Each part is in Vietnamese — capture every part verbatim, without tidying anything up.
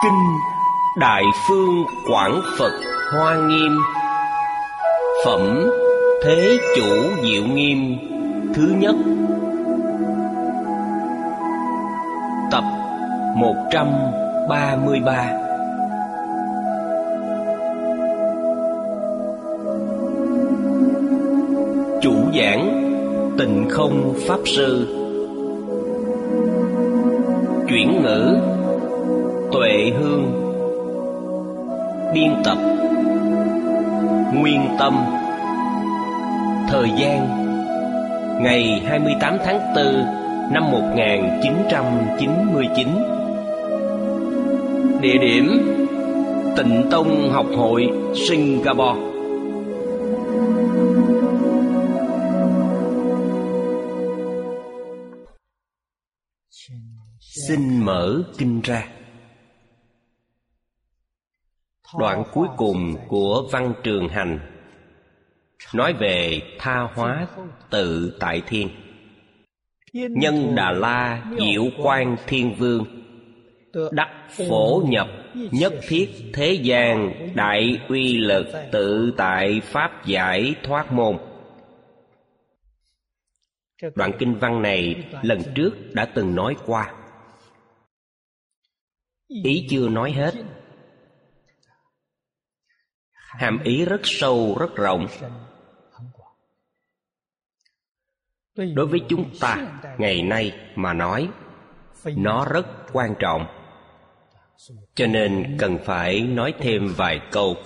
Kinh Đại Phương Quảng Phật Hoa Nghiêm, phẩm Thế Chủ Diệu Nghiêm thứ nhất, tập một trăm ba mươi ba. Chủ giảng Tịnh Không Pháp Sư. Chuyển ngữ Tuệ Hương. Biên tập Nguyên Tâm. Thời gian ngày hai mươi tám tháng tư năm một nghìn chín trăm chín mươi chín. Địa điểm Tịnh Tông Học hội Singapore. Xin mở kinh ra. Đoạn cuối cùng của Văn Trường Hành nói về tha hóa tự tại thiên. Nhân Đà La Diệu Quang Thiên Vương đắc phổ nhập nhất thiết thế gian đại uy lực tự tại pháp giải thoát môn. Đoạn kinh văn này lần trước đã từng nói qua, ý chưa nói hết. Hàm ý rất sâu, rất rộng. Đối với chúng ta ngày nay mà nói, nó rất quan trọng, cho nên cần phải nói thêm vài câu.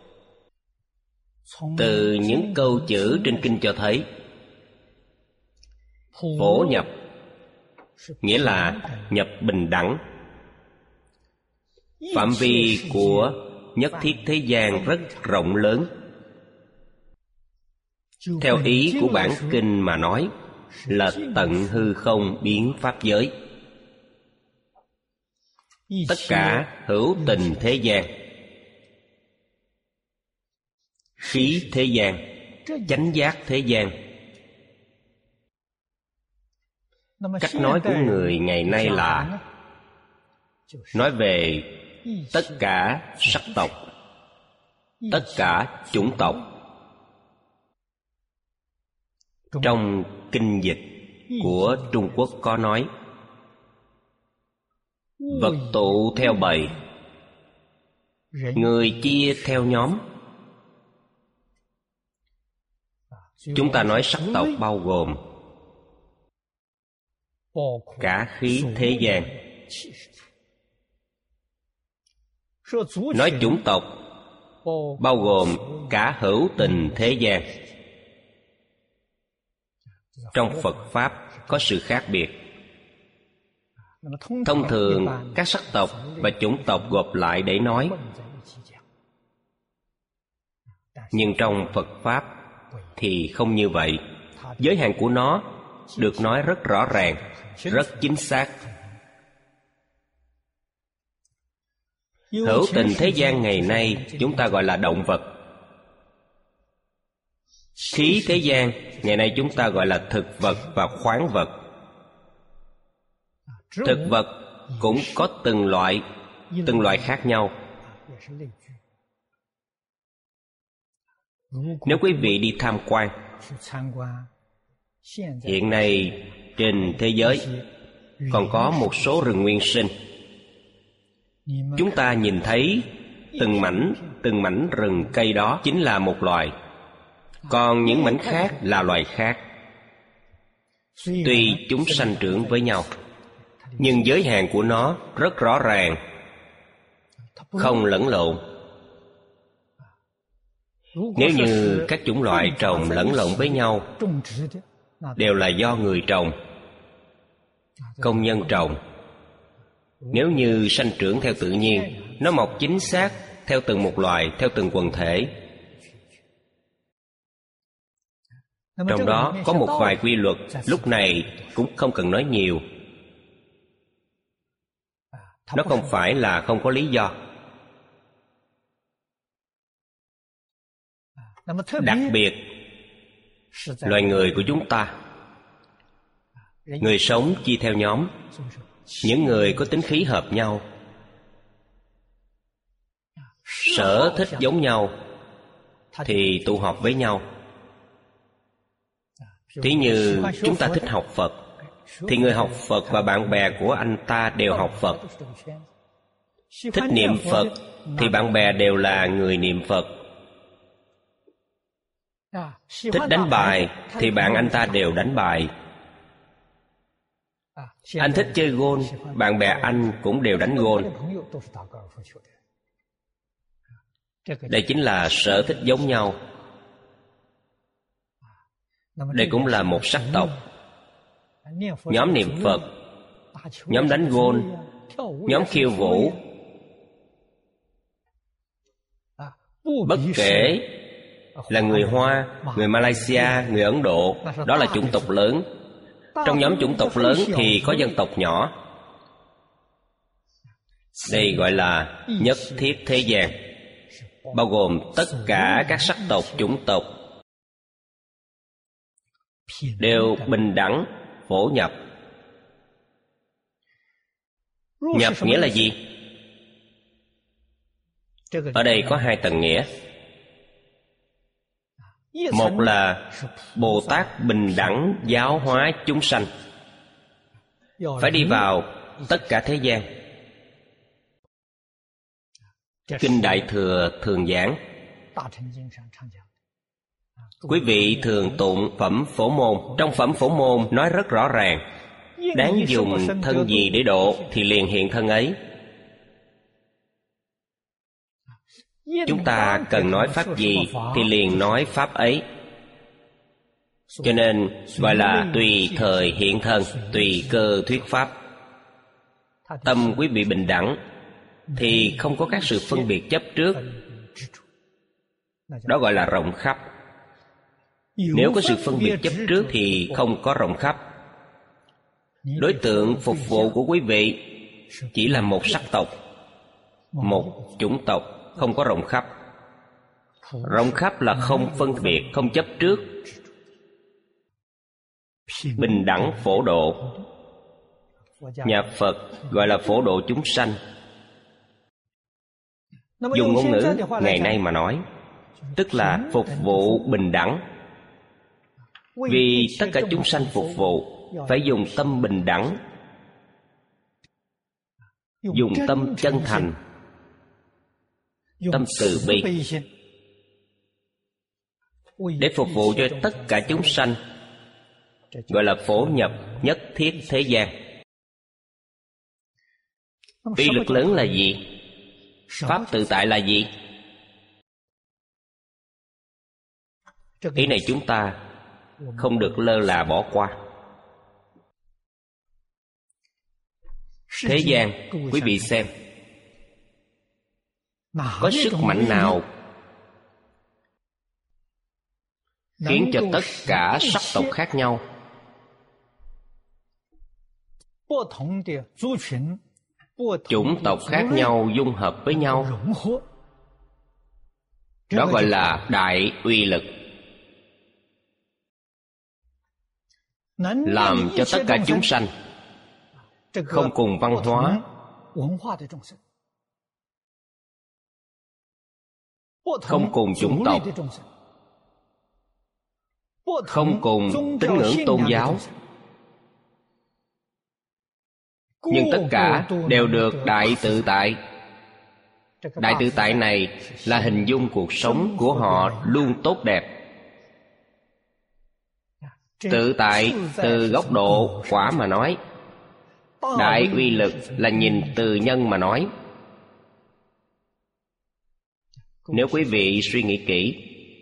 Từ những câu chữ trên kinh cho thấy, phổ nhập nghĩa là nhập bình đẳng. Phạm vi của nhất thiết thế gian rất rộng lớn. Theo ý của bản kinh mà nói, là tận hư không biến pháp giới. Tất cả hữu tình thế gian, khí thế gian, chánh giác thế gian. Cách nói của người ngày nay là nói về tất cả sắc tộc, tất cả chủng tộc. Trong kinh dịch của Trung Quốc có nói, vật tụ theo bầy, người chia theo nhóm. Chúng ta nói sắc tộc bao gồm cả khí thế gian. Nói chủng tộc bao gồm cả hữu tình thế gian. Trong Phật Pháp có sự khác biệt. Thông thường các sắc tộc và chủng tộc gộp lại để nói, nhưng trong Phật Pháp thì không như vậy. Giới hạn của nó được nói rất rõ ràng, rất chính xác. Hữu tình thế gian ngày nay chúng ta gọi là động vật. Khí thế gian ngày nay chúng ta gọi là thực vật và khoáng vật. Thực vật cũng có từng loại, từng loại khác nhau. Nếu quý vị đi tham quan, hiện nay trên thế giới còn có một số rừng nguyên sinh. Chúng ta nhìn thấy từng mảnh, từng mảnh rừng cây đó chính là một loài, còn những mảnh khác là loài khác. Tuy chúng sanh trưởng với nhau, nhưng giới hạn của nó rất rõ ràng, không lẫn lộn. Nếu như các chủng loại trồng lẫn lộn với nhau, đều là do người trồng, công nhân trồng. Nếu như sanh trưởng theo tự nhiên, nó mọc chính xác theo từng một loài, theo từng quần thể. Trong đó có một vài quy luật, lúc này cũng không cần nói nhiều. Nó không phải là không có lý do. Đặc biệt, loài người của chúng ta, người sống chia theo nhóm. Những người có tính khí hợp nhau, sở thích giống nhau thì tụ họp với nhau. Thí như chúng ta thích học Phật, thì người học Phật và bạn bè của anh ta đều học Phật. Thích niệm Phật thì bạn bè đều là người niệm Phật. Thích đánh bài thì bạn anh ta đều đánh bài. Anh thích chơi gôn, bạn bè anh cũng đều đánh gôn. Đây chính là sở thích giống nhau. Đây cũng là một sắc tộc. Nhóm niệm Phật, nhóm đánh gôn, nhóm khiêu vũ. Bất kể là người Hoa, người Malaysia, người Ấn Độ, đó là chủng tộc lớn. Trong nhóm chủng tộc lớn thì có dân tộc nhỏ. Đây gọi là nhất thiết thế gian, bao gồm tất cả các sắc tộc, chủng tộc đều bình đẳng phổ nhập. Nhập nghĩa là gì? Ở đây có hai tầng nghĩa. Một là Bồ Tát bình đẳng giáo hóa chúng sanh, phải đi vào tất cả thế gian. Kinh Đại Thừa thường giảng. Quý vị thường tụng Phẩm Phổ Môn. Trong Phẩm Phổ Môn nói rất rõ ràng, đáng dùng thân gì để độ thì liền hiện thân ấy. Chúng ta cần nói pháp gì thì liền nói pháp ấy. Cho nên gọi là tùy thời hiện thân, tùy cơ thuyết pháp. Tâm quý vị bình đẳng thì không có các sự phân biệt chấp trước. Đó gọi là rộng khắp. Nếu có sự phân biệt chấp trước thì không có rộng khắp. Đối tượng phục vụ của quý vị chỉ là một sắc tộc, một chủng tộc, không có rộng khắp. Rộng khắp là không phân biệt, không chấp trước, bình đẳng phổ độ. Nhà Phật gọi là phổ độ chúng sanh. Dùng ngôn ngữ ngày nay mà nói, tức là phục vụ bình đẳng. Vì tất cả chúng sanh phục vụ phải dùng tâm bình đẳng, dùng tâm chân thành, tâm từ bi, để phục vụ cho tất cả chúng sanh, gọi là phổ nhập nhất thiết thế gian. Uy lực lớn là gì? Pháp tự tại là gì? Ý này chúng ta không được lơ là bỏ qua. Thế gian, quý vị xem, có sức mạnh nào khiến cho tất cả sắc tộc khác nhau, chủng tộc khác nhau dung hợp với nhau? Đó gọi là đại uy lực, làm cho tất cả chúng sanh không cùng văn hóa, không cùng chủng tộc, không cùng tín ngưỡng tôn giáo, nhưng tất cả đều được đại tự tại. Đại tự tại này là hình dung cuộc sống của họ luôn tốt đẹp. Tự tại từ góc độ quả mà nói, đại uy lực là nhìn từ nhân mà nói. Nếu quý vị suy nghĩ kỹ,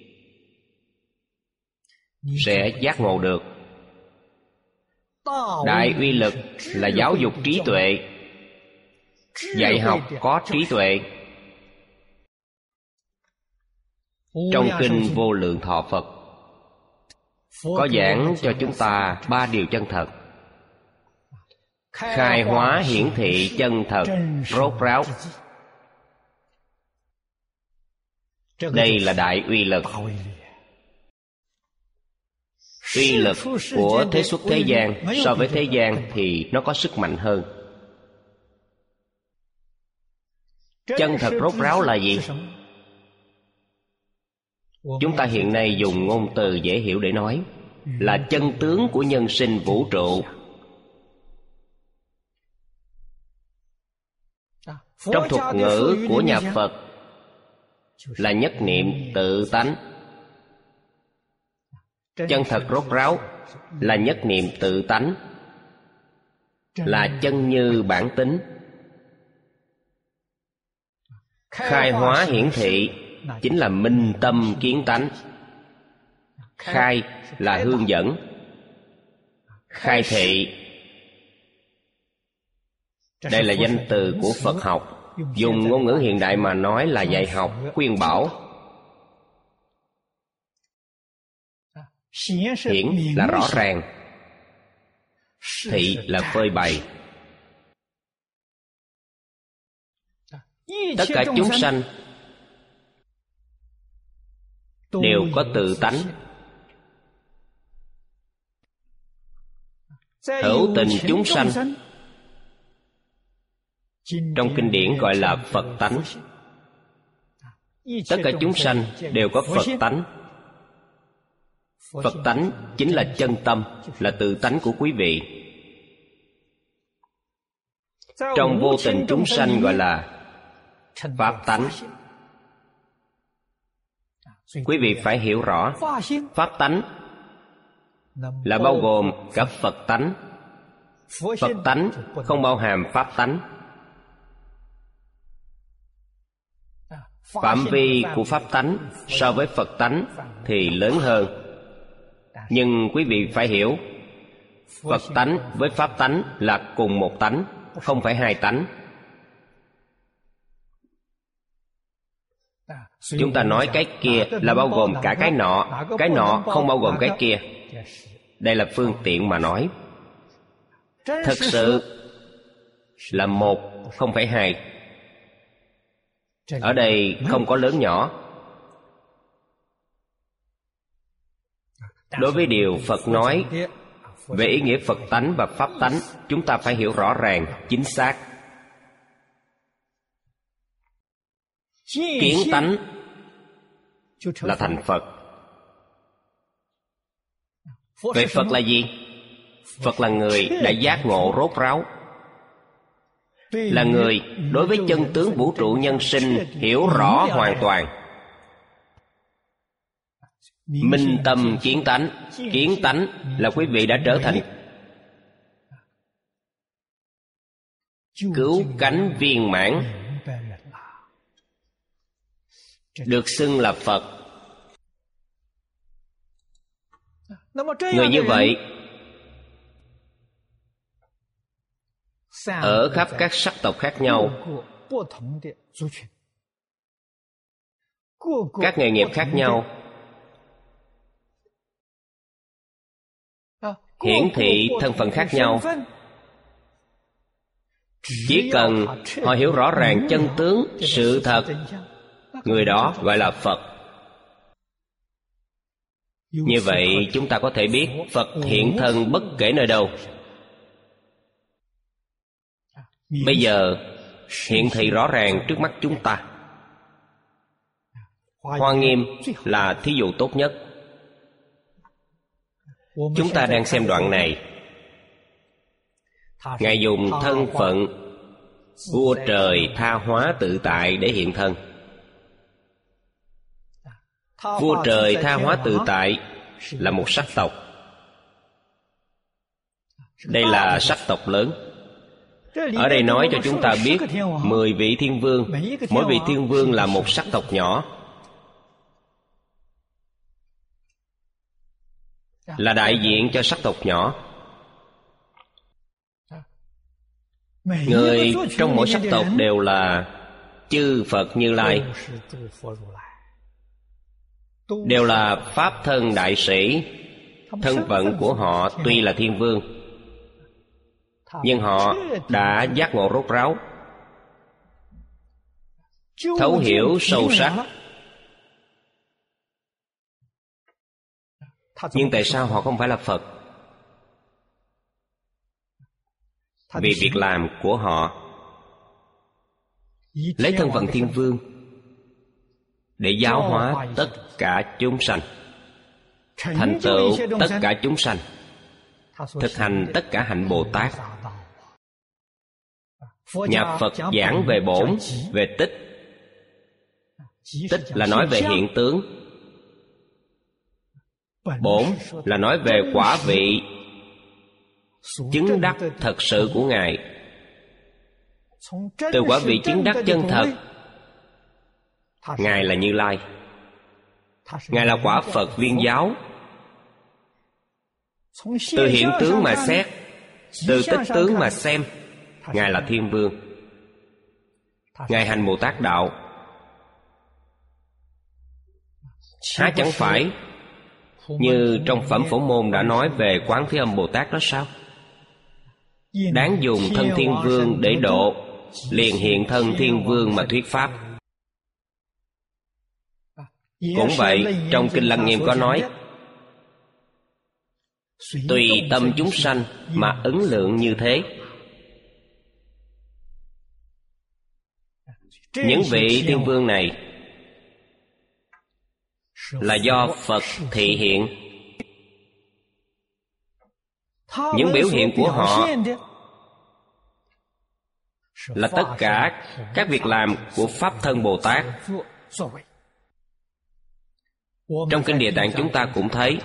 sẽ giác ngộ được. Đại uy lực là giáo dục trí tuệ, dạy học có trí tuệ. Trong Kinh Vô Lượng Thọ Phật có giảng cho chúng ta ba điều chân thật: khai hóa hiển thị chân thật rốt ráo. Đây là đại uy lực. Uy lực của thế xuất thế gian so với thế gian thì nó có sức mạnh hơn. Chân thật rốt ráo là gì? Chúng ta hiện nay dùng ngôn từ dễ hiểu để nói là chân tướng của nhân sinh vũ trụ. Trong thuật ngữ của nhà Phật là nhất niệm tự tánh. Chân thật rốt ráo là nhất niệm tự tánh, là chân như bản tính. Khai hóa hiển thị chính là minh tâm kiến tánh. Khai là hướng dẫn, khai thị đây là danh từ của Phật học, dùng ngôn ngữ hiện đại mà nói là dạy học, khuyên bảo. Hiển là rõ ràng, thị là phơi bày. Tất cả chúng sanh đều có tự tánh. Hữu tình chúng sanh trong kinh điển gọi là Phật tánh. Tất cả chúng sanh đều có Phật tánh. Phật tánh chính là chân tâm, là tự tánh của quý vị. Trong vô tình chúng sanh gọi là Pháp tánh. Quý vị phải hiểu rõ, Pháp tánh là bao gồm cả Phật tánh. Phật tánh không bao hàm Pháp tánh. Phạm vi của Pháp tánh so với Phật tánh thì lớn hơn. Nhưng quý vị phải hiểu, Phật tánh với Pháp tánh là cùng một tánh, không phải hai tánh. Chúng ta nói cái kia là bao gồm cả cái nọ, cái nọ không bao gồm cái kia. Đây là phương tiện mà nói. Thực sự là một, không phải hai. Ở đây không có lớn nhỏ. Đối với điều Phật nói về ý nghĩa Phật tánh và Pháp tánh, chúng ta phải hiểu rõ ràng, chính xác. Kiến tánh là thành Phật. Vậy Phật là gì? Phật là người đã giác ngộ rốt ráo, là người đối với chân tướng vũ trụ nhân sinh hiểu rõ hoàn toàn. Minh tâm kiến tánh. Kiến tánh là quý vị đã trở thành cứu cánh viên mãn, được xưng là Phật. Người như vậy ở khắp các sắc tộc khác nhau, các nghề nghiệp khác nhau, hiển thị thân phận khác nhau. Chỉ cần họ hiểu rõ ràng chân tướng, sự thật, người đó gọi là Phật. Như vậy chúng ta có thể biết Phật hiện thân bất kể nơi đâu. Bây giờ hiện thị rõ ràng trước mắt chúng ta. Hoa Nghiêm là thí dụ tốt nhất. Chúng ta đang xem đoạn này. Ngài dùng thân phận vua trời tha hóa tự tại để hiện thân. Vua trời tha hóa tự tại là một sắc tộc. Đây là sắc tộc lớn. Ở đây nói cho chúng ta biết mười vị thiên vương, mỗi vị thiên vương là một sắc tộc nhỏ, là đại diện cho sắc tộc nhỏ. Người trong mỗi sắc tộc đều là chư Phật Như Lai, đều là Pháp thân đại sĩ. Thân phận của họ tuy là thiên vương, nhưng họ đã giác ngộ rốt ráo, thấu hiểu sâu sắc. Nhưng tại sao họ không phải là Phật? Vì việc làm của họ lấy thân phận Thiên Vương để giáo hóa tất cả chúng sanh, thành tựu tất cả chúng sanh, thực hành tất cả hạnh Bồ Tát. Nhà Phật giảng về bổn, về tích. Tích là nói về hiện tướng, bổn là nói về quả vị chứng đắc thật sự của Ngài. Từ quả vị chứng đắc chân thật, Ngài là Như Lai, Ngài là quả Phật viên giáo. Từ hiện tướng mà xét, từ tích tướng mà xem, Ngài là Thiên Vương. Ngài hành Bồ Tát đạo, há chẳng phải như trong Phẩm Phổ Môn đã nói về Quán Thế Âm Bồ Tát đó sao? Đáng dùng thân Thiên Vương để độ, liền hiện thân Thiên Vương mà thuyết pháp. Cũng vậy, trong Kinh Lăng Nghiêm có nói, tùy tâm chúng sanh mà ứng lượng như thế. Những vị Thiên Vương này là do Phật thị hiện. Những biểu hiện của họ là tất cả các việc làm của Pháp Thân Bồ Tát. Trong Kinh Địa Tạng chúng ta cũng thấy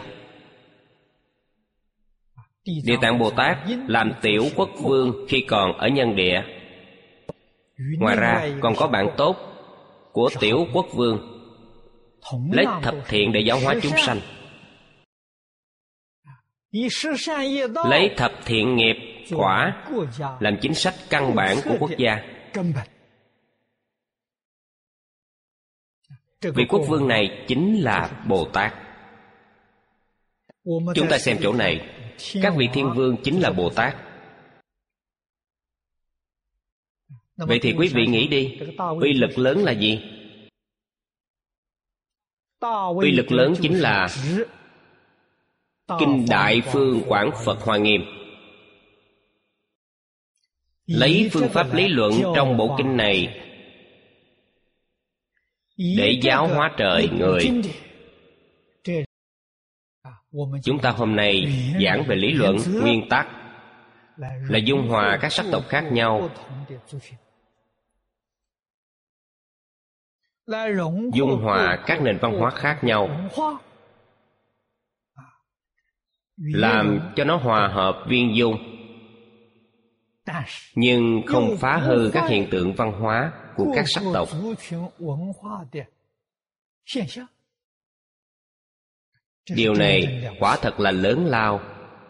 Địa Tạng Bồ Tát làm Tiểu Quốc Vương khi còn ở nhân địa. Ngoài ra còn có bạn tốt của Tiểu Quốc Vương lấy thập thiện để giáo hóa chúng sanh, lấy thập thiện nghiệp quả làm chính sách căn bản của quốc gia. Vị quốc vương này chính là Bồ Tát. Chúng ta xem chỗ này, các vị Thiên Vương chính là Bồ Tát. Vậy thì quý vị nghĩ đi, uy lực lớn là gì? Uy lực lớn chính là Kinh Đại Phương Quảng Phật Hoa Nghiêm. Lấy phương pháp lý luận trong bộ kinh này để giáo hóa trời người. Chúng ta hôm nay giảng về lý luận, nguyên tắc là dung hòa các sắc tộc khác nhau, dung hòa các nền văn hóa khác nhau, làm cho nó hòa hợp viên dung, nhưng không phá hư các hiện tượng văn hóa của các sắc tộc. Điều này quả thật là lớn lao.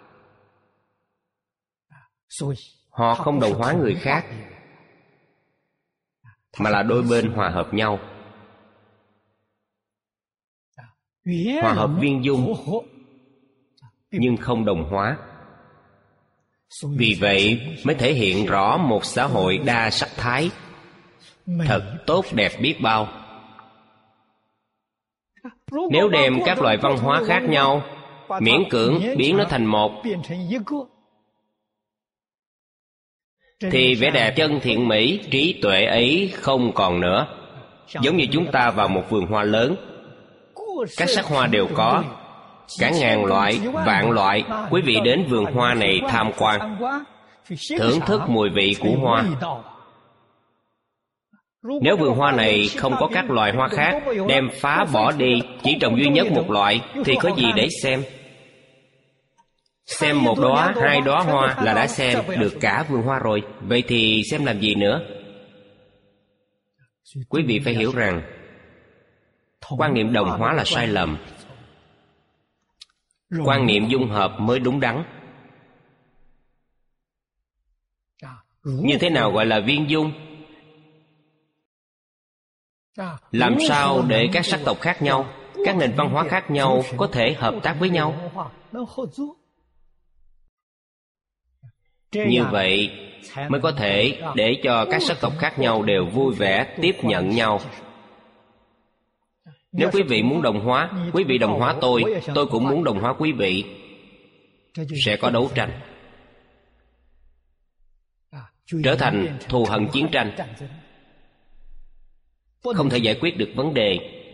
Họ không đồng hóa người khác, mà là đôi bên hòa hợp nhau, hòa hợp viên dung nhưng không đồng hóa. Vì vậy mới thể hiện rõ một xã hội đa sắc thái thật tốt đẹp biết bao. Nếu đem các loại văn hóa khác nhau miễn cưỡng biến nó thành một, thì vẻ đẹp chân thiện mỹ, trí tuệ ấy không còn nữa. Giống như chúng ta vào một vườn hoa lớn, các sắc hoa đều có, cả ngàn loại, vạn loại. Quý vị đến vườn hoa này tham quan, thưởng thức mùi vị của hoa. Nếu vườn hoa này không có các loài hoa khác, đem phá bỏ đi, chỉ trồng duy nhất một loại, thì có gì để xem? Xem một đóa, hai đóa hoa là đã xem được cả vườn hoa rồi. Vậy thì xem làm gì nữa? Quý vị phải hiểu rằng quan niệm đồng hóa là sai lầm. Quan niệm dung hợp mới đúng đắn. Như thế nào gọi là viên dung? Làm sao để các sắc tộc khác nhau, các nền văn hóa khác nhau có thể hợp tác với nhau? Như vậy mới có thể để cho các sắc tộc khác nhau đều vui vẻ tiếp nhận nhau. Nếu quý vị muốn đồng hóa, quý vị đồng hóa tôi, tôi cũng muốn đồng hóa quý vị, sẽ có đấu tranh, trở thành thù hận chiến tranh. không thể giải quyết được vấn đề.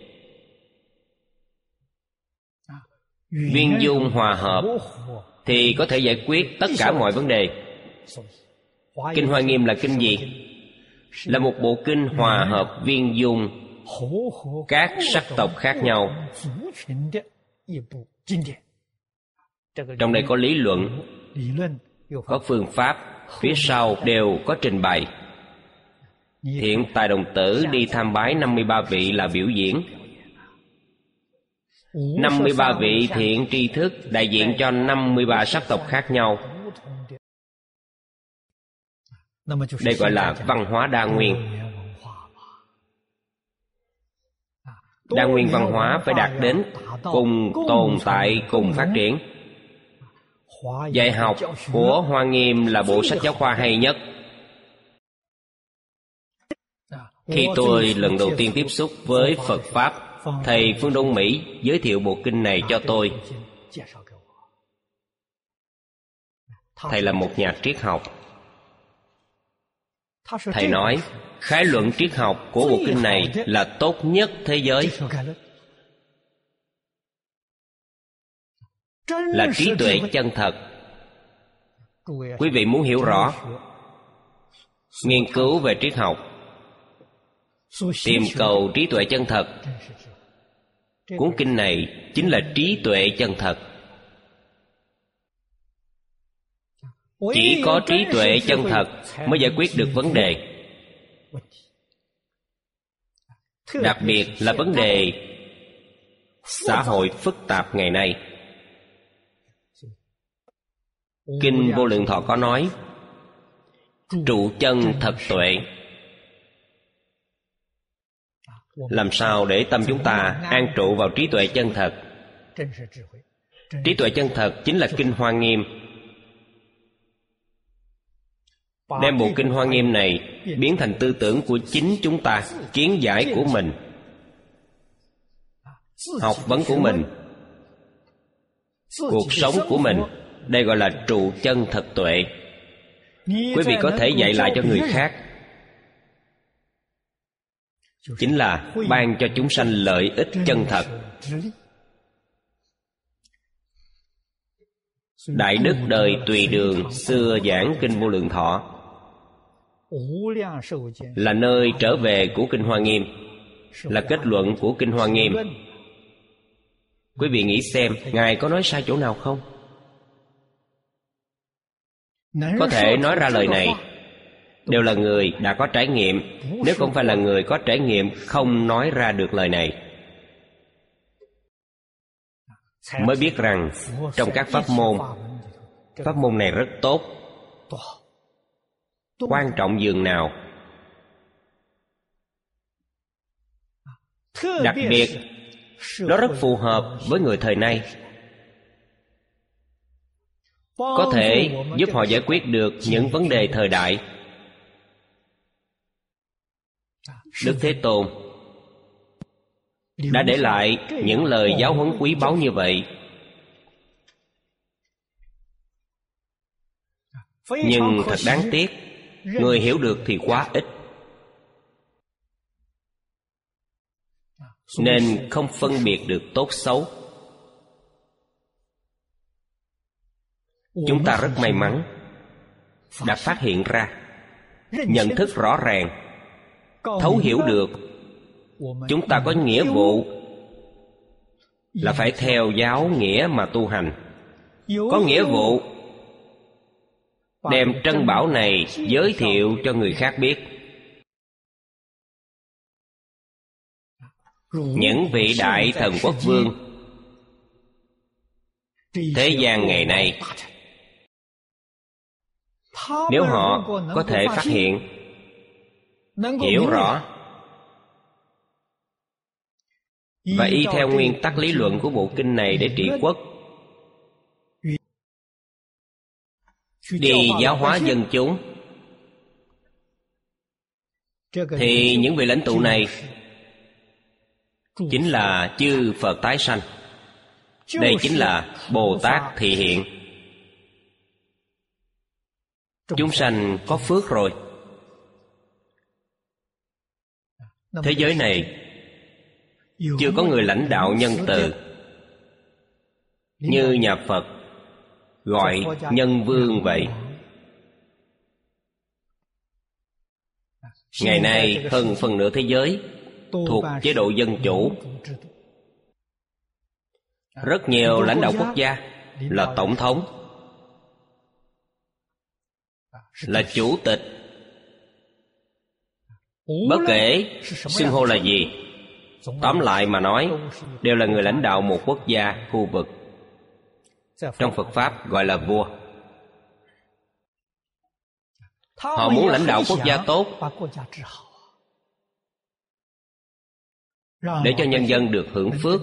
Viên dung hòa hợp thì có thể giải quyết tất cả mọi vấn đề. Kinh Hoa Nghiêm là kinh gì? Là một bộ kinh hòa hợp viên dung các sắc tộc khác nhau. Trong đây có lý luận, có phương pháp, phía sau đều có trình bày. Thiện tài đồng tử đi tham bái năm mươi ba vị là biểu diễn. năm mươi ba vị thiện tri thức đại diện cho năm mươi ba sắc tộc khác nhau. Đây gọi là văn hóa đa nguyên. Đa nguyên văn hóa phải đạt đến cùng tồn tại, cùng phát triển. Dạy học của Hoa Nghiêm là bộ sách giáo khoa hay nhất. Khi tôi lần đầu tiên tiếp xúc với Phật Pháp, thầy Phương Đông Mỹ giới thiệu bộ kinh này cho tôi. Thầy là một nhà triết học. Thầy nói, khái luận triết học của bộ kinh này là tốt nhất thế giới, là trí tuệ chân thật. Quý vị muốn hiểu rõ, nghiên cứu về triết học, tìm cầu trí tuệ chân thật, cuốn kinh này chính là trí tuệ chân thật. Chỉ có trí tuệ chân thật mới giải quyết được vấn đề. Đặc biệt là vấn đề xã hội phức tạp ngày nay. Kinh Vô Lượng Thọ có nói, trụ chân thật tuệ. Làm sao để tâm chúng ta an trụ vào trí tuệ chân thật? Trí tuệ chân thật chính là Kinh Hoa Nghiêm. Đem bộ Kinh Hoa Nghiêm này biến thành tư tưởng của chính chúng ta, kiến giải của mình, học vấn của mình, cuộc sống của mình. Đây gọi là trụ chân thật tuệ. Quý vị có thể dạy lại cho người khác, chính là ban cho chúng sanh lợi ích chân thật. Đại Đức đời Tùy Đường xưa giảng Kinh Vô Lượng Thọ, là nơi trở về của Kinh Hoa Nghiêm, là kết luận của Kinh Hoa Nghiêm. Quý vị nghĩ xem, Ngài có nói sai chỗ nào không? Có thể nói ra lời này đều là người đã có trải nghiệm. Nếu không phải là người có trải nghiệm, không nói ra được lời này. Mới biết rằng trong các pháp môn, pháp môn này rất tốt, quan trọng dường nào. Đặc biệt, nó rất phù hợp với người thời nay, có thể giúp họ giải quyết được những vấn đề thời đại. Đức Thế Tôn đã để lại những lời giáo huấn quý báu như vậy. Nhưng thật đáng tiếc, người hiểu được thì quá ít, nên không phân biệt được tốt xấu. Chúng ta rất may mắn đã phát hiện ra, nhận thức rõ ràng, thấu hiểu được chúng ta có nghĩa vụ là phải theo giáo nghĩa mà tu hành, có nghĩa vụ đem trân bảo này giới thiệu cho người khác biết. Những vị đại thần quốc vương thế gian ngày nay, nếu họ có thể phát hiện, hiểu rõ và y theo nguyên tắc lý luận của bộ kinh này để trị quốc, đi giáo hóa dân chúng, thì những vị lãnh tụ này chính là chư Phật tái sanh. Đây chính là Bồ Tát thị hiện. Chúng sanh có phước rồi. Thế giới này chưa có người lãnh đạo nhân từ như nhà Phật gọi nhân vương vậy. Ngày nay hơn phần nửa thế giới thuộc chế độ dân chủ. Rất nhiều lãnh đạo quốc gia là tổng thống, là chủ tịch. Bất kể xưng hô là gì, tóm lại mà nói đều là người lãnh đạo một quốc gia, khu vực. Trong Phật Pháp gọi là vua. Họ muốn lãnh đạo quốc gia tốt để cho nhân dân được hưởng phước,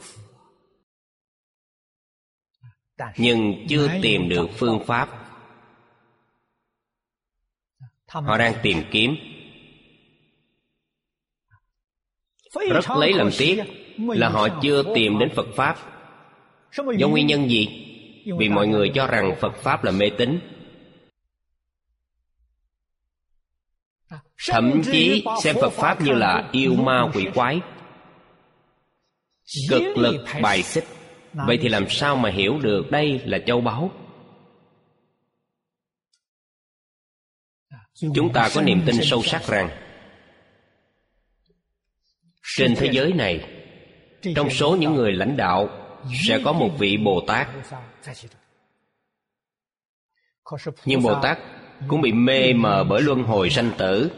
nhưng chưa tìm được phương pháp. Họ đang tìm kiếm. Rất lấy làm tiếc là họ chưa tìm đến Phật Pháp. Do nguyên nhân gì? Vì mọi người cho rằng Phật Pháp là mê tín. Thậm chí xem Phật Pháp như là yêu ma quỷ quái, cực lực bài xích. Vậy thì làm sao mà hiểu được đây là châu báu? Chúng ta có niềm tin sâu sắc rằng trên thế giới này, trong số những người lãnh đạo sẽ có một vị Bồ Tát. Nhưng Bồ Tát cũng bị mê mờ bởi luân hồi sanh tử.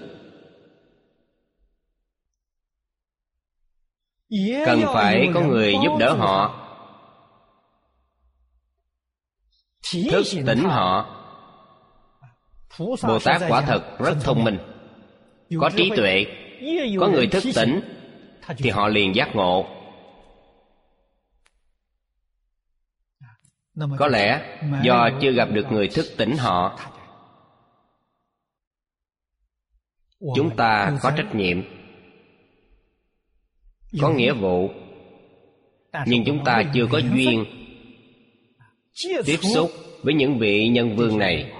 Cần phải có người giúp đỡ họ, thức tỉnh họ. Bồ Tát quả thật rất thông minh, có trí tuệ. Có người thức tỉnh thì họ liền giác ngộ. Có lẽ do chưa gặp được người thức tỉnh họ, chúng ta có trách nhiệm, có nghĩa vụ, nhưng chúng ta chưa có duyên tiếp xúc với những vị nhân vương này.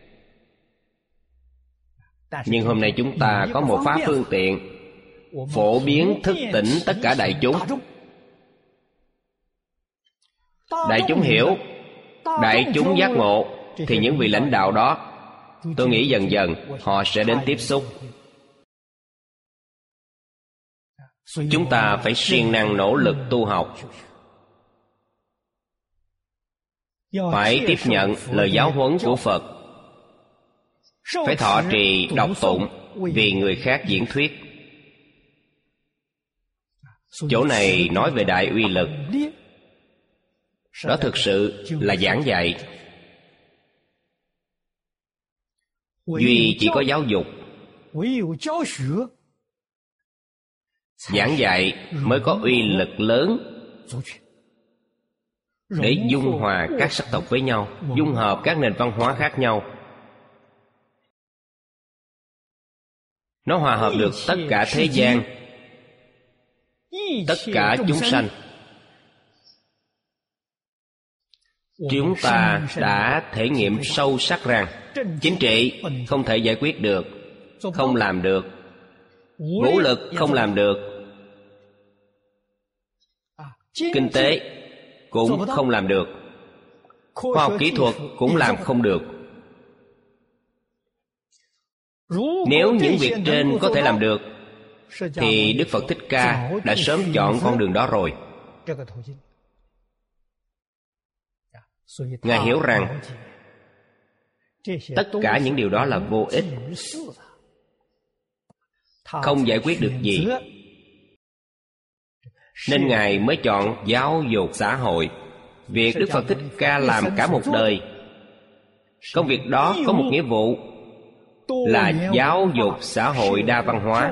Nhưng hôm nay chúng ta có một pháp phương tiện phổ biến thức tỉnh tất cả đại chúng. Đại chúng hiểu, đại chúng giác ngộ, thì những vị lãnh đạo đó, tôi nghĩ dần dần họ sẽ đến tiếp xúc. Chúng ta phải siêng năng nỗ lực tu học, phải tiếp nhận lời giáo huấn của Phật, phải thọ trì đọc tụng vì người khác diễn thuyết. Chỗ này nói về đại uy lực. Đó thực sự là giảng dạy. Duy chỉ có giáo dục, giảng dạy mới có uy lực lớn để dung hòa các sắc tộc với nhau, dung hợp các nền văn hóa khác nhau. Nó hòa hợp được tất cả thế gian, tất cả chúng sanh. Chúng ta đã thể nghiệm sâu sắc rằng chính trị không thể giải quyết được, không làm được. Vũ lực không làm được. Kinh tế cũng không làm được. Khoa học kỹ thuật cũng làm không được. Nếu những việc trên có thể làm được thì Đức Phật Thích Ca đã sớm chọn con đường đó rồi. Ngài hiểu rằng tất cả những điều đó là vô ích, không giải quyết được gì, nên Ngài mới chọn giáo dục xã hội. Việc Đức Phật Thích Ca làm cả một đời, công việc đó có một nghĩa vụ là giáo dục xã hội đa văn hóa.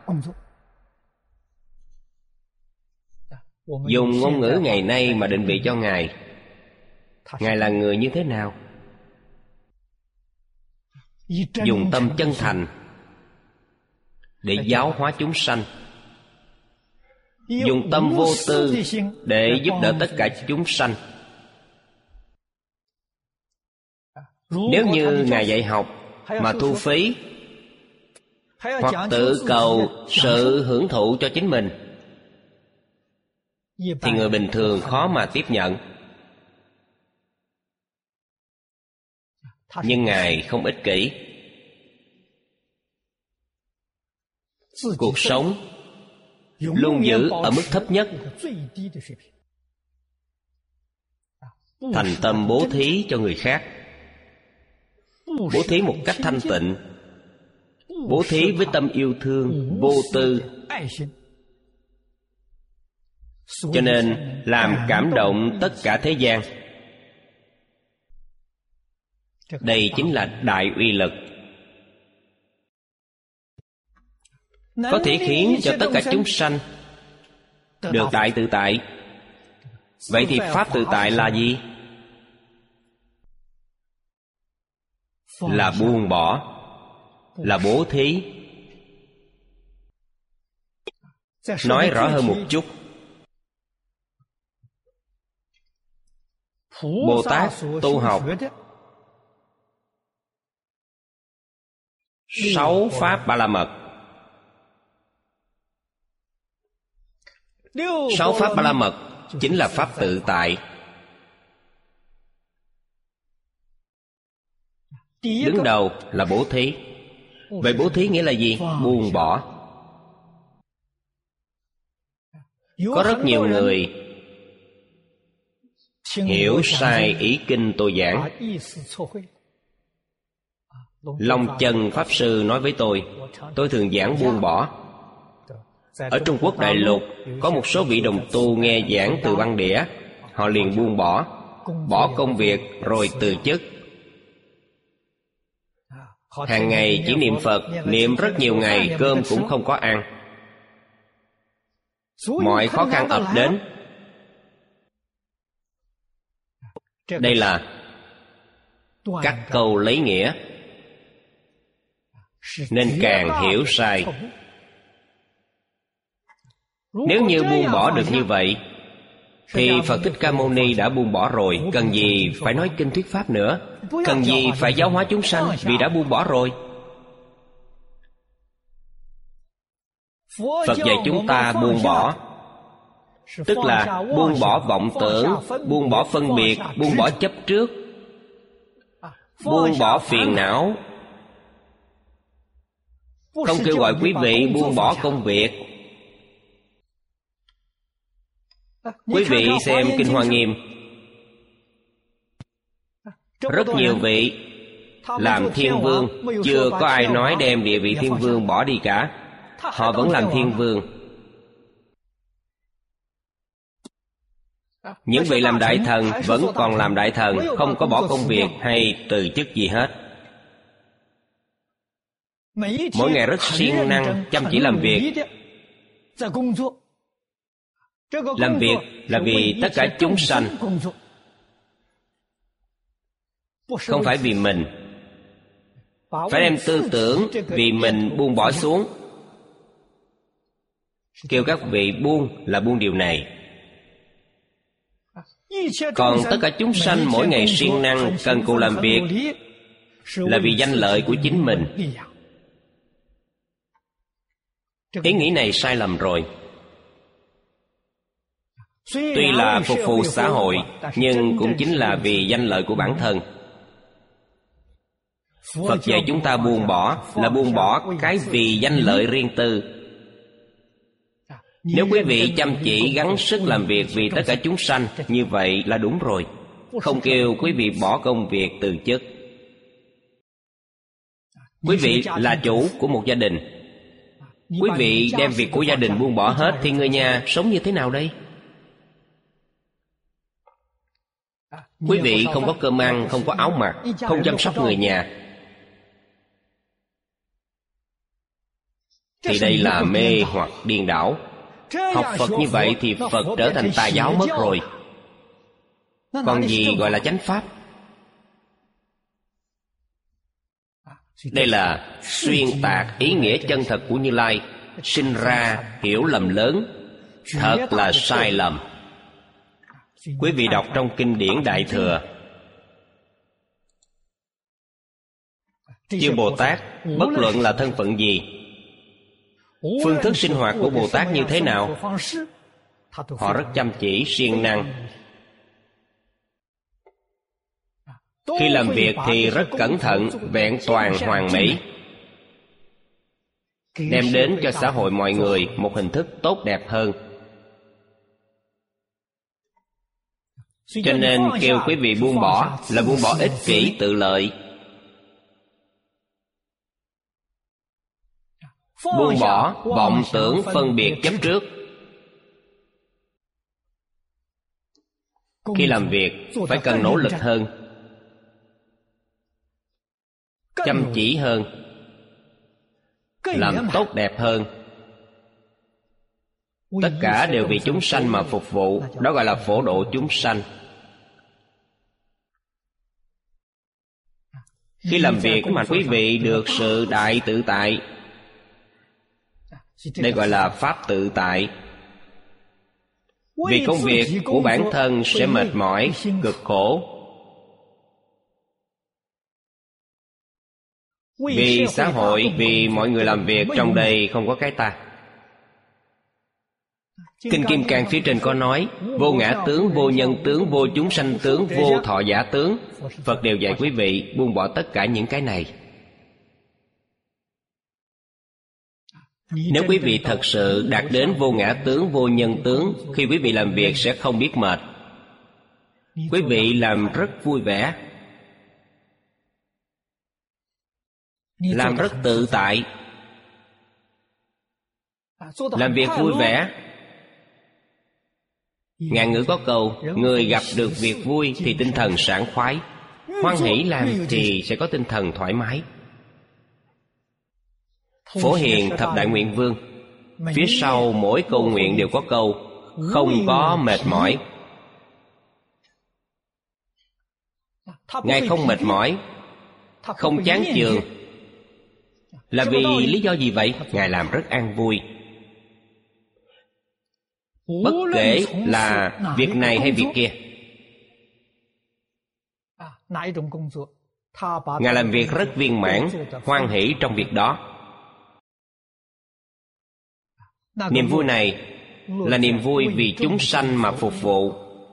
Dùng ngôn ngữ ngày nay mà định vị cho Ngài, Ngài là người như thế nào? Dùng tâm chân thành để giáo hóa chúng sanh, dùng tâm vô tư để giúp đỡ tất cả chúng sanh. Nếu như Ngài dạy học mà thu phí, hoặc tự cầu sự hưởng thụ cho chính mình, thì người bình thường khó mà tiếp nhận. Nhưng Ngài không ích kỷ. Cuộc sống luôn giữ ở mức thấp nhất, thành tâm bố thí cho người khác, bố thí một cách thanh tịnh, bố thí với tâm yêu thương, vô tư. Cho nên làm cảm động tất cả thế gian. Đây chính là đại uy lực, có thể khiến cho tất cả chúng sanh được đại tự tại. Vậy thì pháp tự tại là gì? Là buông bỏ, là bố thí. Nói rõ hơn một chút, Bồ Tát tu học sáu pháp Ba La Mật. Sáu pháp Ba La Mật chính là pháp tự tại. Đứng đầu là bố thí. Vậy bố thí nghĩa là gì? Buông bỏ. Có rất nhiều người hiểu sai ý kinh tôi giảng. Long Chân Pháp Sư nói với tôi, tôi thường giảng buông bỏ. Ở Trung Quốc đại lục, có một số vị đồng tu nghe giảng từ băng đĩa, họ liền buông bỏ, bỏ công việc rồi từ chức. Hàng ngày chỉ niệm Phật, niệm rất nhiều ngày, cơm cũng không có ăn. Mọi khó khăn ập đến. Đây là các câu lấy nghĩa, nên càng hiểu sai. Nếu như buông bỏ được như vậy, thì Phật Thích Ca Mâu Ni đã buông bỏ rồi, cần gì phải nói kinh thuyết pháp nữa, cần gì phải giáo hóa chúng sanh, vì đã buông bỏ rồi. Phật dạy chúng ta buông bỏ, tức là buông bỏ vọng tưởng, buông bỏ phân biệt, buông bỏ chấp trước, buông bỏ phiền não. Không kêu gọi quý vị buông bỏ công việc. Quý vị xem Kinh Hoa Nghiêm, rất nhiều vị làm thiên vương, chưa có ai nói đem địa vị thiên vương bỏ đi cả. Họ vẫn làm thiên vương. Những vị làm đại thần vẫn còn làm đại thần, không có bỏ công việc hay từ chức gì hết. Mỗi ngày rất siêng năng, chăm chỉ làm việc. Làm việc là vì tất cả chúng sanh, không phải vì mình. Phải đem tư tưởng vì mình buông bỏ xuống. Kêu các vị buông là buông điều này. Còn tất cả chúng sanh mỗi ngày siêng năng cần cù làm việc là vì danh lợi của chính mình. Ý nghĩ này sai lầm rồi. Tuy là phục vụ xã hội, nhưng cũng chính là vì danh lợi của bản thân. Phật dạy chúng ta buông bỏ là buông bỏ cái vì danh lợi riêng tư. Nếu quý vị chăm chỉ gắng sức làm việc vì tất cả chúng sanh, như vậy là đúng rồi. Không kêu quý vị bỏ công việc từ chức. Quý vị là chủ của một gia đình. Quý vị đem việc của gia đình buông bỏ hết, thì người nhà sống như thế nào đây? Quý vị không có cơm ăn, không có áo mặc, không chăm sóc người nhà, thì đây là mê hoặc điên đảo. Học Phật như vậy thì Phật trở thành tà giáo mất rồi. Còn gì gọi là chánh pháp? Đây là xuyên tạc ý nghĩa chân thật của Như Lai, sinh ra hiểu lầm lớn, thật là sai lầm. Quý vị đọc trong kinh điển Đại Thừa, chư Bồ Tát bất luận là thân phận gì, phương thức sinh hoạt của Bồ Tát như thế nào, họ rất chăm chỉ, siêng năng. Khi làm việc thì rất cẩn thận, vẹn toàn, hoàn mỹ, đem đến cho xã hội mọi người một hình thức tốt đẹp hơn. Cho nên kêu quý vị buông bỏ là buông bỏ ích kỷ tự lợi, buông bỏ vọng tưởng phân biệt chấp trước. Khi làm việc phải cần nỗ lực hơn, chăm chỉ hơn, làm tốt đẹp hơn. Tất cả đều vì chúng sanh mà phục vụ. Đó gọi là phổ độ chúng sanh. Khi làm việc mà quý vị được sự đại tự tại, đây gọi là pháp tự tại. Vì công việc của bản thân sẽ mệt mỏi, cực khổ. Vì xã hội, vì mọi người làm việc, trong đây không có cái ta. Kinh Kim Cang phía trên có nói: vô ngã tướng, vô nhân tướng, vô chúng sanh tướng, vô thọ giả tướng. Phật đều dạy quý vị buông bỏ tất cả những cái này. Nếu quý vị thật sự đạt đến vô ngã tướng, vô nhân tướng, khi quý vị làm việc sẽ không biết mệt. Quý vị làm rất vui vẻ, làm rất tự tại. Làm việc vui vẻ. Ngạn ngữ có câu: người gặp được việc vui thì tinh thần sảng khoái, hoan hỷ làm thì sẽ có tinh thần thoải mái. Phổ Hiền Thập Đại Nguyện Vương, phía sau mỗi câu nguyện đều có câu: không có mệt mỏi. Ngài không mệt mỏi, không chán chường. Là vì lý do gì vậy? Ngài làm rất an vui. Bất kể là việc này hay việc kia, Ngài làm việc rất viên mãn, hoan hỷ trong việc đó. Niềm vui này là niềm vui vì chúng sanh mà phục vụ,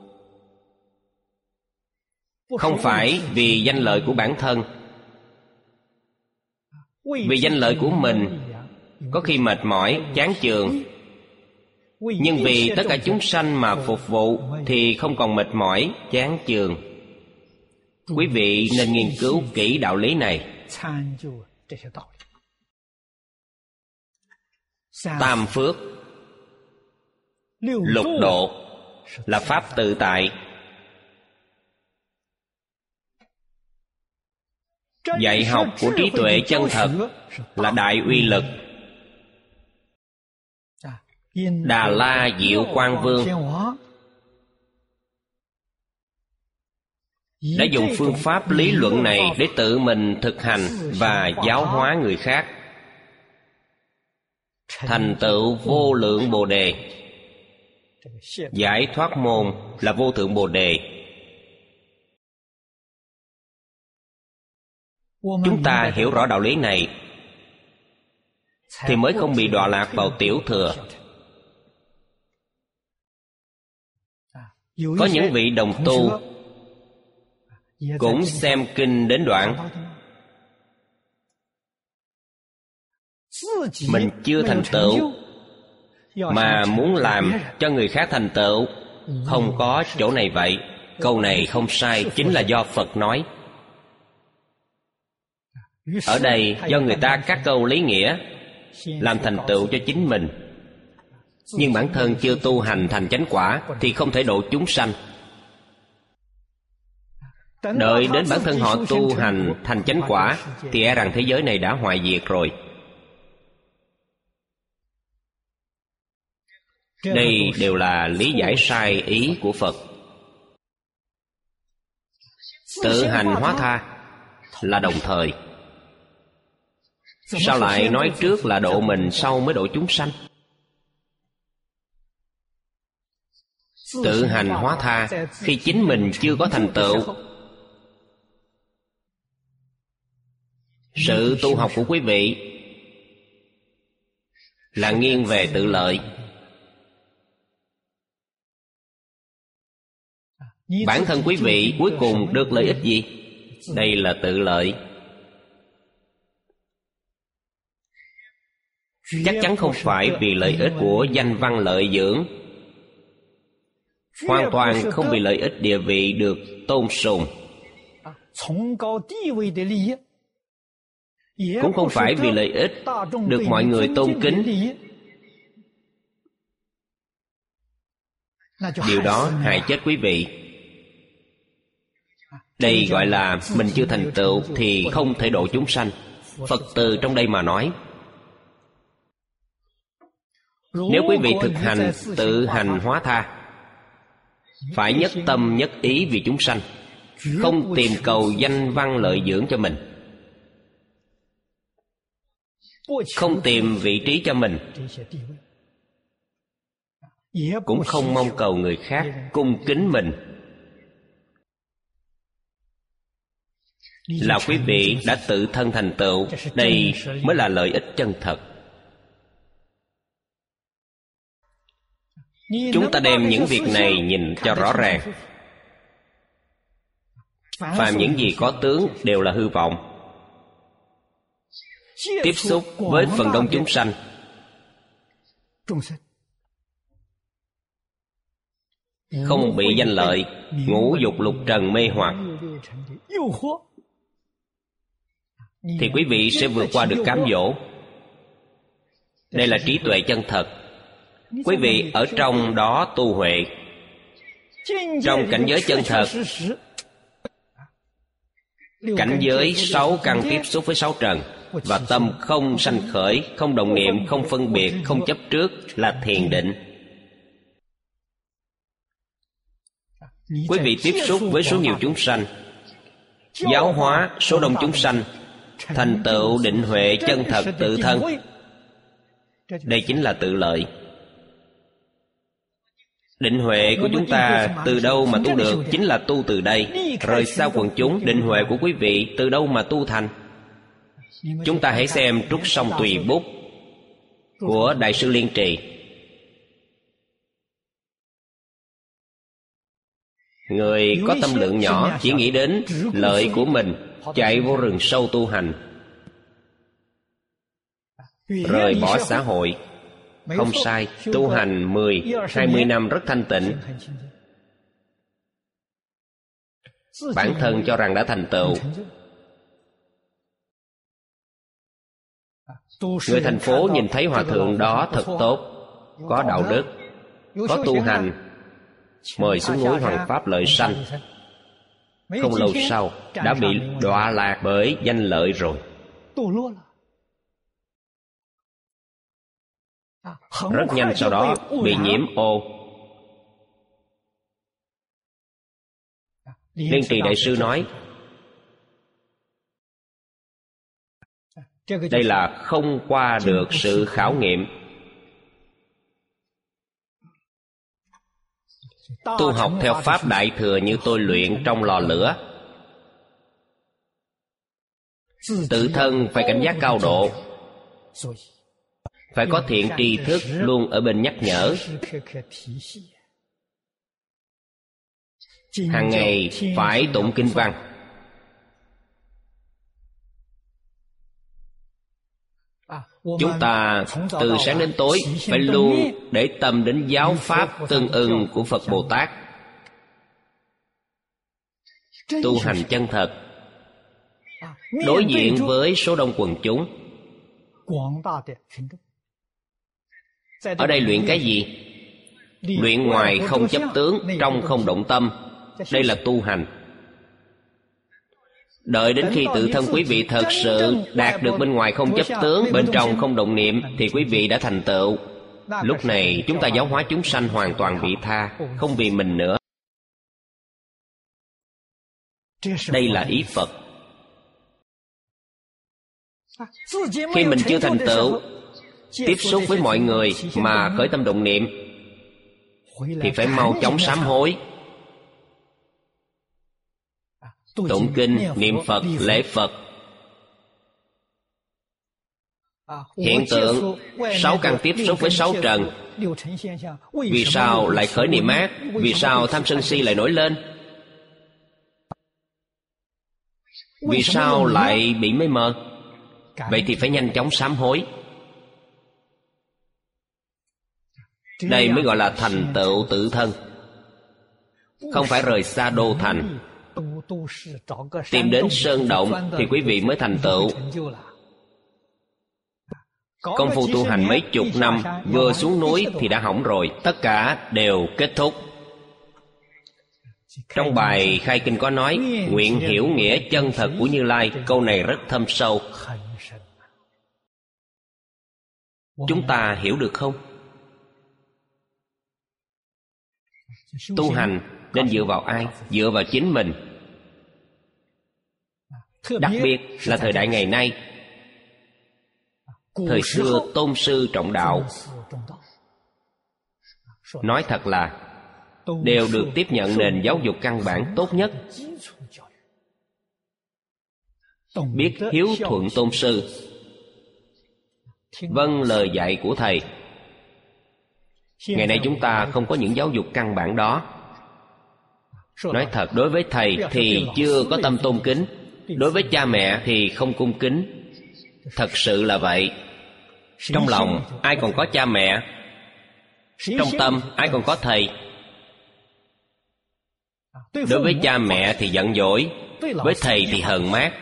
không phải vì danh lợi của bản thân. Vì danh lợi của mình có khi mệt mỏi, chán chường, nhưng vì tất cả chúng sanh mà phục vụ thì không còn mệt mỏi, chán chường. Quý vị nên nghiên cứu kỹ đạo lý này. Tam phước, lục độ là pháp tự tại. Dạy học của trí tuệ chân thật là đại uy lực. Đà La Diệu Quang Vương đã dùng phương pháp lý luận này để tự mình thực hành và giáo hóa người khác, thành tựu vô lượng Bồ Đề. Giải thoát môn là vô thượng Bồ Đề. Chúng ta hiểu rõ đạo lý này thì mới không bị đọa lạc vào tiểu thừa. Có những vị đồng tu cũng xem kinh đến đoạn mình chưa thành tựu mà muốn làm cho người khác thành tựu. Không có chỗ này vậy. Câu này không sai, chính là do Phật nói. Ở đây do người ta cắt câu lý nghĩa, làm thành tựu cho chính mình, nhưng bản thân chưa tu hành thành chánh quả thì không thể độ chúng sanh. Đợi đến bản thân họ tu hành thành chánh quả thì e rằng thế giới này đã hoại diệt rồi. Đây đều là lý giải sai ý của Phật. Tự hành hóa tha là đồng thời. Sao lại nói trước là độ mình, sau mới độ chúng sanh? Tự hành hóa tha khi chính mình chưa có thành tựu. Sự tu học của quý vị là nghiêng về tự lợi. Bản thân quý vị cuối cùng được lợi ích gì? Đây là tự lợi. Chắc chắn không phải vì lợi ích của danh văn lợi dưỡng, hoàn toàn không vì lợi ích địa vị được tôn sùng, cũng không phải vì lợi ích được mọi người tôn kính. Điều đó hại chết quý vị. Đây gọi là mình chưa thành tựu thì không thể độ chúng sanh. Phật từ trong đây mà nói, nếu quý vị thực hành tự hành hóa tha, phải nhất tâm nhất ý vì chúng sanh, không tìm cầu danh văn lợi dưỡng cho mình, không tìm vị trí cho mình, cũng không mong cầu người khác cung kính mình, là quý vị đã tự thân thành tựu. Đây mới là lợi ích chân thật. Chúng ta đem những việc này nhìn cho rõ ràng. Phàm những gì có tướng đều là hư vọng. Tiếp xúc với phần đông chúng sanh, không bị danh lợi, ngũ dục lục trần mê hoặc, thì quý vị sẽ vượt qua được cám dỗ. Đây là trí tuệ chân thật. Quý vị ở trong đó tu huệ, trong cảnh giới chân thật, cảnh giới sáu căn tiếp xúc với sáu trần, và tâm không sanh khởi, không động niệm, không phân biệt, không chấp trước, là thiền định. Quý vị tiếp xúc với số nhiều chúng sanh, giáo hóa số đông chúng sanh, thành tựu định huệ chân thật tự thân. Đây chính là tự lợi. Định huệ của chúng ta từ đâu mà tu được? Chính là tu từ đây. Rời xa quần chúng, định huệ của quý vị từ đâu mà tu thành? Chúng ta hãy xem Trúc Song Tùy Bút của Đại sư Liên Trì. Người có tâm lượng nhỏ, chỉ nghĩ đến lợi của mình, chạy vô rừng sâu tu hành, rời bỏ xã hội. Không sai, tu hành mười, hai mươi năm rất thanh tịnh. Bản thân cho rằng đã thành tựu. Người thành phố nhìn thấy hòa thượng đó thật tốt, có đạo đức, có tu hành, mời xuống núi Hoàng Pháp lợi sanh. Không lâu sau đã bị đọa lạc bởi danh lợi rồi. Rất nhanh sau đó bị nhiễm ô. Liên Trì Đại sư nói, đây là không qua được sự khảo nghiệm. Tu học theo Pháp Đại Thừa như tôi luyện trong lò lửa, tự thân phải cảnh giác cao độ, phải có thiện tri thức luôn ở bên nhắc nhở. Hàng ngày phải tụng kinh văn. Chúng ta từ sáng đến tối phải luôn để tâm đến giáo pháp tương ưng của Phật Bồ Tát. Tu hành chân thật, đối diện với số đông quần chúng. Ở đây luyện cái gì? Luyện ngoài không chấp tướng, trong không động tâm. Đây là tu hành. Đợi đến khi tự thân quý vị thật sự đạt được bên ngoài không chấp tướng, bên trong không động niệm, thì quý vị đã thành tựu. Lúc này chúng ta giáo hóa chúng sanh hoàn toàn vị tha, không vì mình nữa. Đây là ý Phật. Khi mình chưa thành tựu, tiếp xúc với mọi người mà khởi tâm động niệm, thì phải mau chóng sám hối, tụng kinh, niệm Phật, lễ Phật. Hiện tượng sáu căn tiếp xúc với sáu trần. Vì sao lại khởi niệm ác? Vì sao tham sân si lại nổi lên? Vì sao lại bị mê mờ? Vậy thì phải nhanh chóng sám hối. Đây mới gọi là thành tựu tự thân. Không phải rời xa đô thành. Tìm đến sơn động thì quý vị mới thành tựu. Công phu tu hành mấy chục năm, vừa xuống núi thì đã hỏng rồi. Tất cả đều kết thúc. Trong bài khai kinh có nói, nguyện hiểu nghĩa chân thật của Như Lai. Câu này rất thâm sâu. Chúng ta hiểu được không? Tu hành nên dựa vào ai? Dựa vào chính mình. Đặc biệt là thời đại ngày nay. Thời xưa tôn sư trọng đạo, nói thật là đều được tiếp nhận nền giáo dục căn bản tốt nhất. Biết hiếu thuận tôn sư, vâng lời dạy của thầy. Ngày nay chúng ta không có những giáo dục căn bản đó. Nói thật, đối với thầy thì chưa có tâm tôn kính, đối với cha mẹ thì không cung kính. Thật sự là vậy. Trong lòng ai còn có cha mẹ, trong tâm ai còn có thầy. Đối với cha mẹ thì giận dỗi, với thầy thì hờn mát.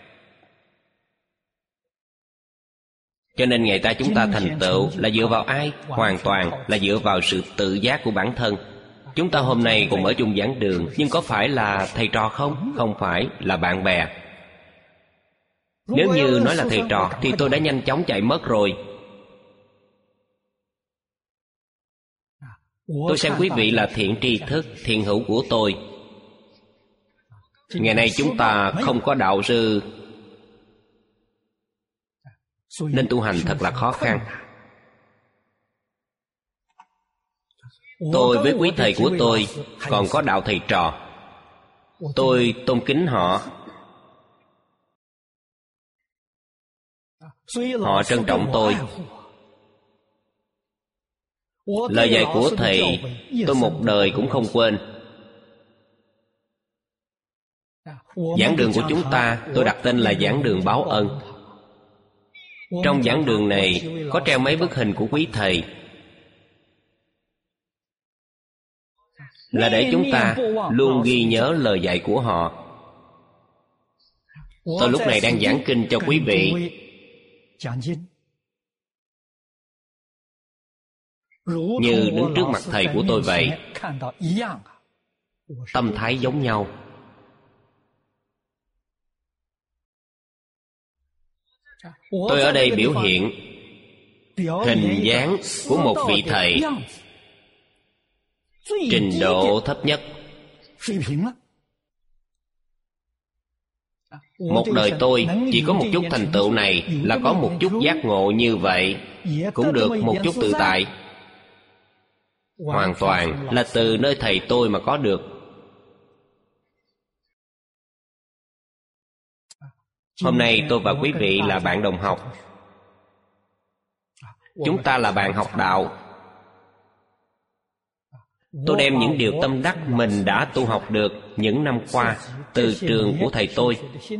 Cho nên ngày ta chúng ta thành tựu là dựa vào ai? Hoàn toàn là dựa vào sự tự giác của bản thân. Chúng ta hôm nay cùng ở chung giảng đường, nhưng có phải là thầy trò không? Không phải, là bạn bè. Nếu như nói là thầy trò thì tôi đã nhanh chóng chạy mất rồi. Tôi xem quý vị là thiện tri thức, thiện hữu của tôi. Ngày nay chúng ta không có đạo sư, nên tu hành thật là khó khăn. Tôi với quý thầy của tôi còn có đạo thầy trò. Tôi tôn kính họ. Họ trân trọng tôi. Lời dạy của thầy tôi một đời cũng không quên. Giảng đường của chúng ta tôi đặt tên là giảng đường báo ân. Trong giảng đường này có treo mấy bức hình của quý thầy, là để chúng ta luôn ghi nhớ lời dạy của họ. Tôi lúc này đang giảng kinh cho quý vị. Như đứng trước mặt thầy của tôi vậy. Tâm thái giống nhau. Tôi ở đây biểu hiện hình dáng của một vị thầy trình độ thấp nhất. Một đời tôi chỉ có một chút thành tựu này, là có một chút giác ngộ như vậy, cũng được một chút tự tại. Hoàn toàn là từ nơi thầy tôi mà có được. Hôm nay tôi và quý vị là bạn đồng học. Chúng ta là bạn học đạo. Tôi đem những điều tâm đắc mình đã tu học được những năm qua từ trường của thầy tôi,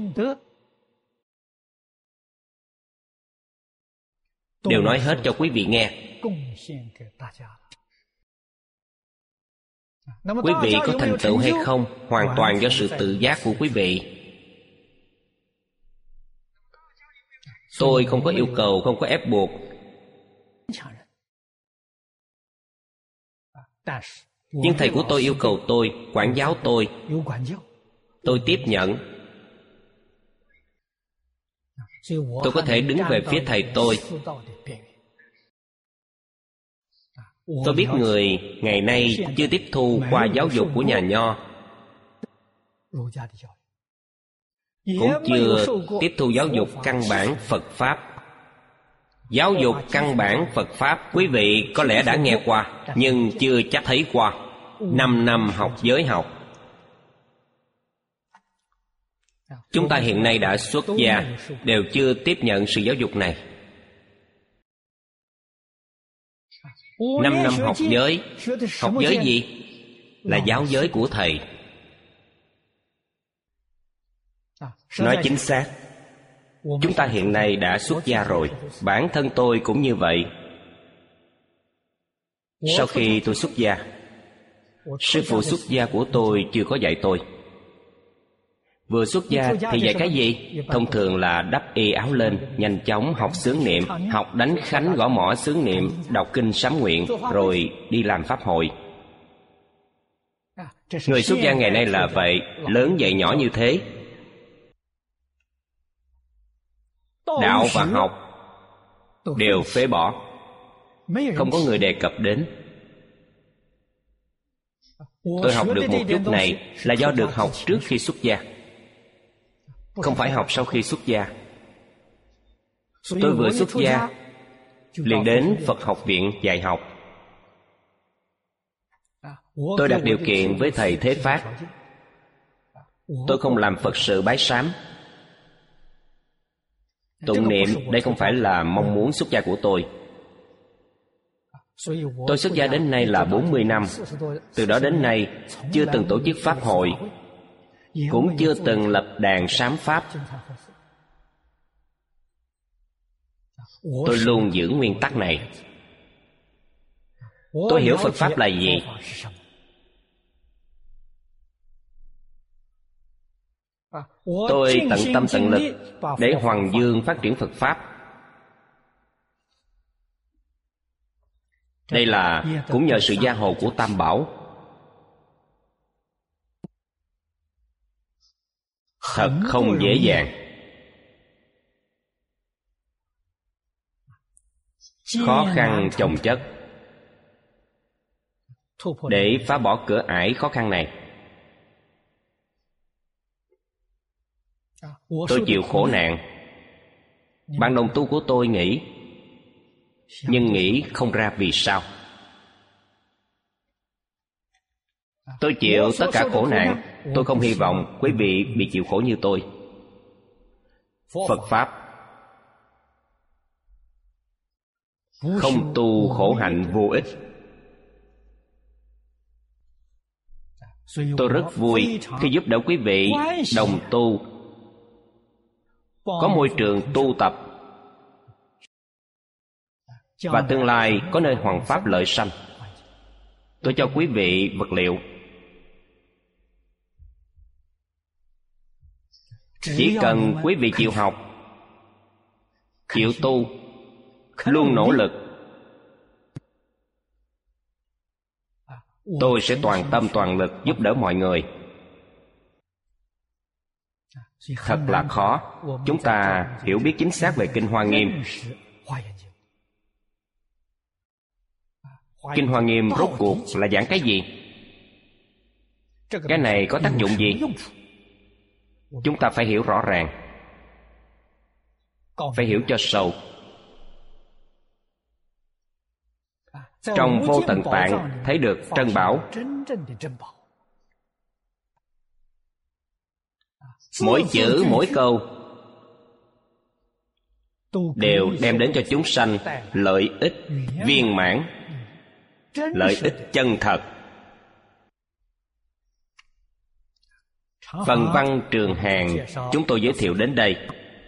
đều nói hết cho quý vị nghe. Quý vị có thành tựu hay không hoàn toàn do sự tự giác của quý vị. Tôi không có yêu cầu, không có ép buộc. Nhưng thầy của tôi yêu cầu tôi, quản giáo tôi. Tôi tiếp nhận. Tôi có thể đứng về phía thầy tôi. Tôi biết người ngày nay chưa tiếp thu qua giáo dục của nhà Nho, cũng chưa tiếp thu giáo dục căn bản Phật Pháp. Giáo dục căn bản Phật Pháp quý vị có lẽ đã nghe qua, nhưng chưa chắc thấy qua. Năm năm học giới học. Chúng ta hiện nay đã xuất gia, đều chưa tiếp nhận sự giáo dục này. Năm năm học giới. Học giới gì? Là giáo giới của thầy. Nói chính xác, chúng ta hiện nay đã xuất gia rồi. Bản thân tôi cũng như vậy. Sau khi tôi xuất gia, sư phụ xuất gia của tôi chưa có dạy tôi. Vừa xuất gia thì dạy cái gì? Thông thường là đắp y áo lên, nhanh chóng học xướng niệm, học đánh khánh gõ mõ xướng niệm, đọc kinh sám nguyện, rồi đi làm pháp hội. Người xuất gia ngày nay là vậy, lớn dạy nhỏ như thế. Đạo và học đều phế bỏ, không có người đề cập đến. Tôi học được một chút này là do được học trước khi xuất gia, không phải học sau khi xuất gia. Tôi vừa xuất gia liền đến Phật học viện dạy học. Tôi đặt điều kiện với thầy Thế Phát. Tôi không làm Phật sự bái sám. Tụng niệm đây không phải là mong muốn xuất gia của tôi. Tôi xuất gia đến nay là bốn mươi năm. Từ đó đến nay chưa từng tổ chức pháp hội, cũng chưa từng lập đàn sám pháp. Tôi luôn giữ nguyên tắc này. Tôi hiểu Phật Pháp là gì. Tôi tận tâm tận lực để hoằng dương phát triển Phật Pháp. Đây là cũng nhờ sự gia hộ của Tam Bảo. Thật không dễ dàng. Khó khăn chồng chất. Để phá bỏ cửa ải khó khăn này, tôi chịu khổ nạn. Bạn đồng tu của tôi nghĩ, nhưng nghĩ không ra vì sao. Tôi chịu tất cả khổ nạn. Tôi không hy vọng quý vị bị chịu khổ như tôi. Phật Pháp không tu khổ hạnh vô ích. Tôi rất vui khi giúp đỡ quý vị đồng tu, có môi trường tu tập, và tương lai có nơi hoằng pháp lợi sanh. Tôi cho quý vị vật liệu. Chỉ cần quý vị chịu học, chịu tu, luôn nỗ lực, tôi sẽ toàn tâm toàn lực giúp đỡ mọi người. Thật là khó. Chúng ta hiểu biết chính xác về Kinh Hoa Nghiêm. Kinh Hoa Nghiêm rốt cuộc là giảng cái gì? Cái này có tác dụng gì? Chúng ta phải hiểu rõ ràng, phải hiểu cho sâu. Trong Vô Tận Tạng thấy được trân bảo. Mỗi chữ, mỗi câu đều đem đến cho chúng sanh lợi ích viên mãn, lợi ích chân thật. Phần văn Trường Hàn chúng tôi giới thiệu đến đây.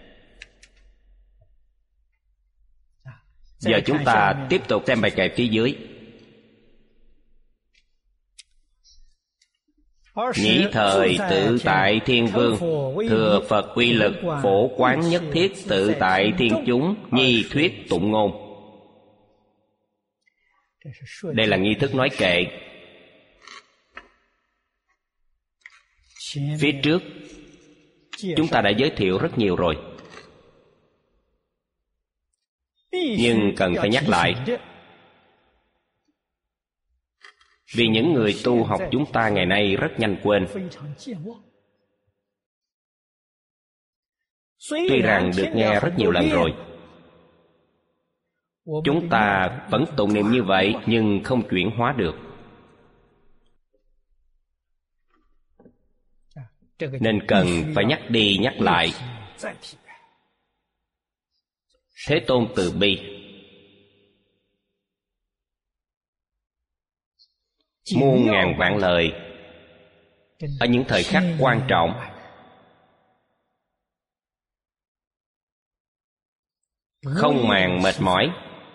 Giờ chúng ta tiếp tục xem bài kệ phía dưới. Nhĩ thời tự tại thiên vương, thừa Phật uy lực, phổ quán nhất thiết tự tại thiên chúng, nhi thuyết tụng ngôn. Đây là nghi thức nói kệ. Phía trước chúng ta đã giới thiệu rất nhiều rồi, nhưng cần phải nhắc lại, vì những người tu học chúng ta ngày nay rất nhanh quên. Tuy rằng được nghe rất nhiều lần rồi, chúng ta vẫn tụng niệm như vậy nhưng không chuyển hóa được. Nên cần phải nhắc đi nhắc lại. Thế Tôn từ bi. muôn ngàn vạn lời ở những thời khắc quan trọng. Không màng mệt mỏi,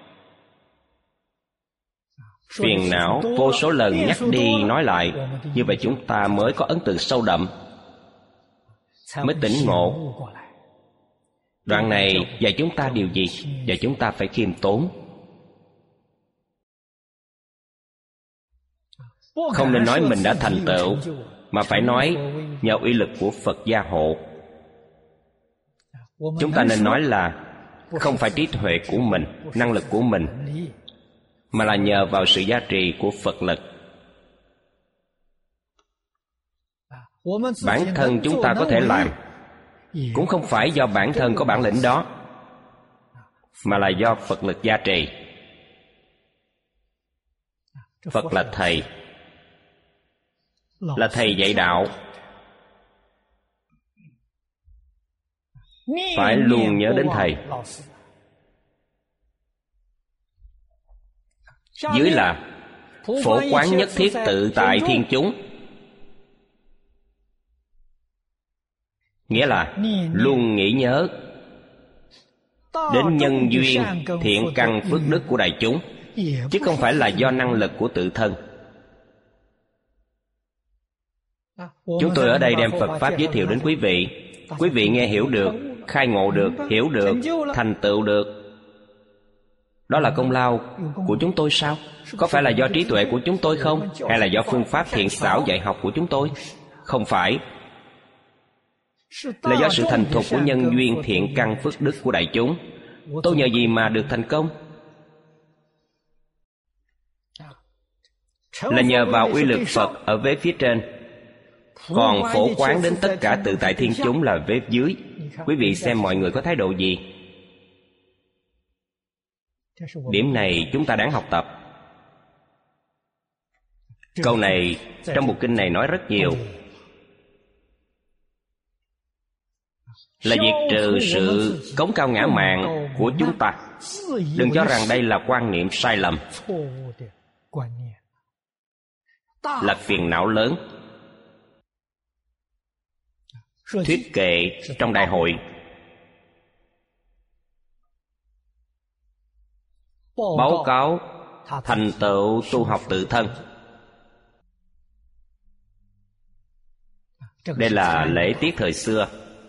phiền não vô số lần nhắc đi nói lại. Như vậy chúng ta mới có ấn tượng sâu đậm, mới tỉnh ngộ. Đoạn này dạy chúng ta điều gì? Dạy chúng ta phải khiêm tốn. Không nên nói mình đã thành tựu, mà phải nói nhờ uy lực của Phật gia hộ. Chúng ta nên nói là không phải trí tuệ của mình, năng lực của mình, mà là nhờ vào sự gia trì của Phật lực. Bản thân chúng ta có thể làm, cũng không phải do bản thân có bản lĩnh đó, mà là do Phật lực gia trì. Phật là Thầy, là Thầy dạy đạo. Phải luôn nhớ đến Thầy. Dưới là phổ quán nhất thiết tự tại thiên chúng, nghĩa là luôn nghĩ nhớ đến nhân duyên thiện căn phước đức của đại chúng, chứ không phải là do năng lực của tự thân. Chúng tôi ở đây đem Phật Pháp giới thiệu đến quý vị. Quý vị nghe hiểu được, khai ngộ được, hiểu được, thành tựu được. Đó là công lao của chúng tôi sao? Có phải là do trí tuệ của chúng tôi không? Hay là do phương pháp thiện xảo dạy học của chúng tôi? Không phải. Là do sự thành thục của nhân duyên thiện căn phước đức của đại chúng. Tôi nhờ gì mà được thành công? Là nhờ vào uy lực Phật ở vế phía trên, còn phổ quán đến tất cả tự tại thiên chúng là vế dưới. Quý vị xem mọi người có thái độ gì? Điểm này chúng ta đáng học tập. Câu này trong bộ kinh này nói rất nhiều, là diệt trừ sự cống cao ngã mạn của chúng ta. Đừng cho rằng đây là quan niệm sai lầm, là phiền não lớn. Thuyết kệ trong đại hội, báo cáo thành tựu tu học tự thân. Đây là lễ tiết thời xưa.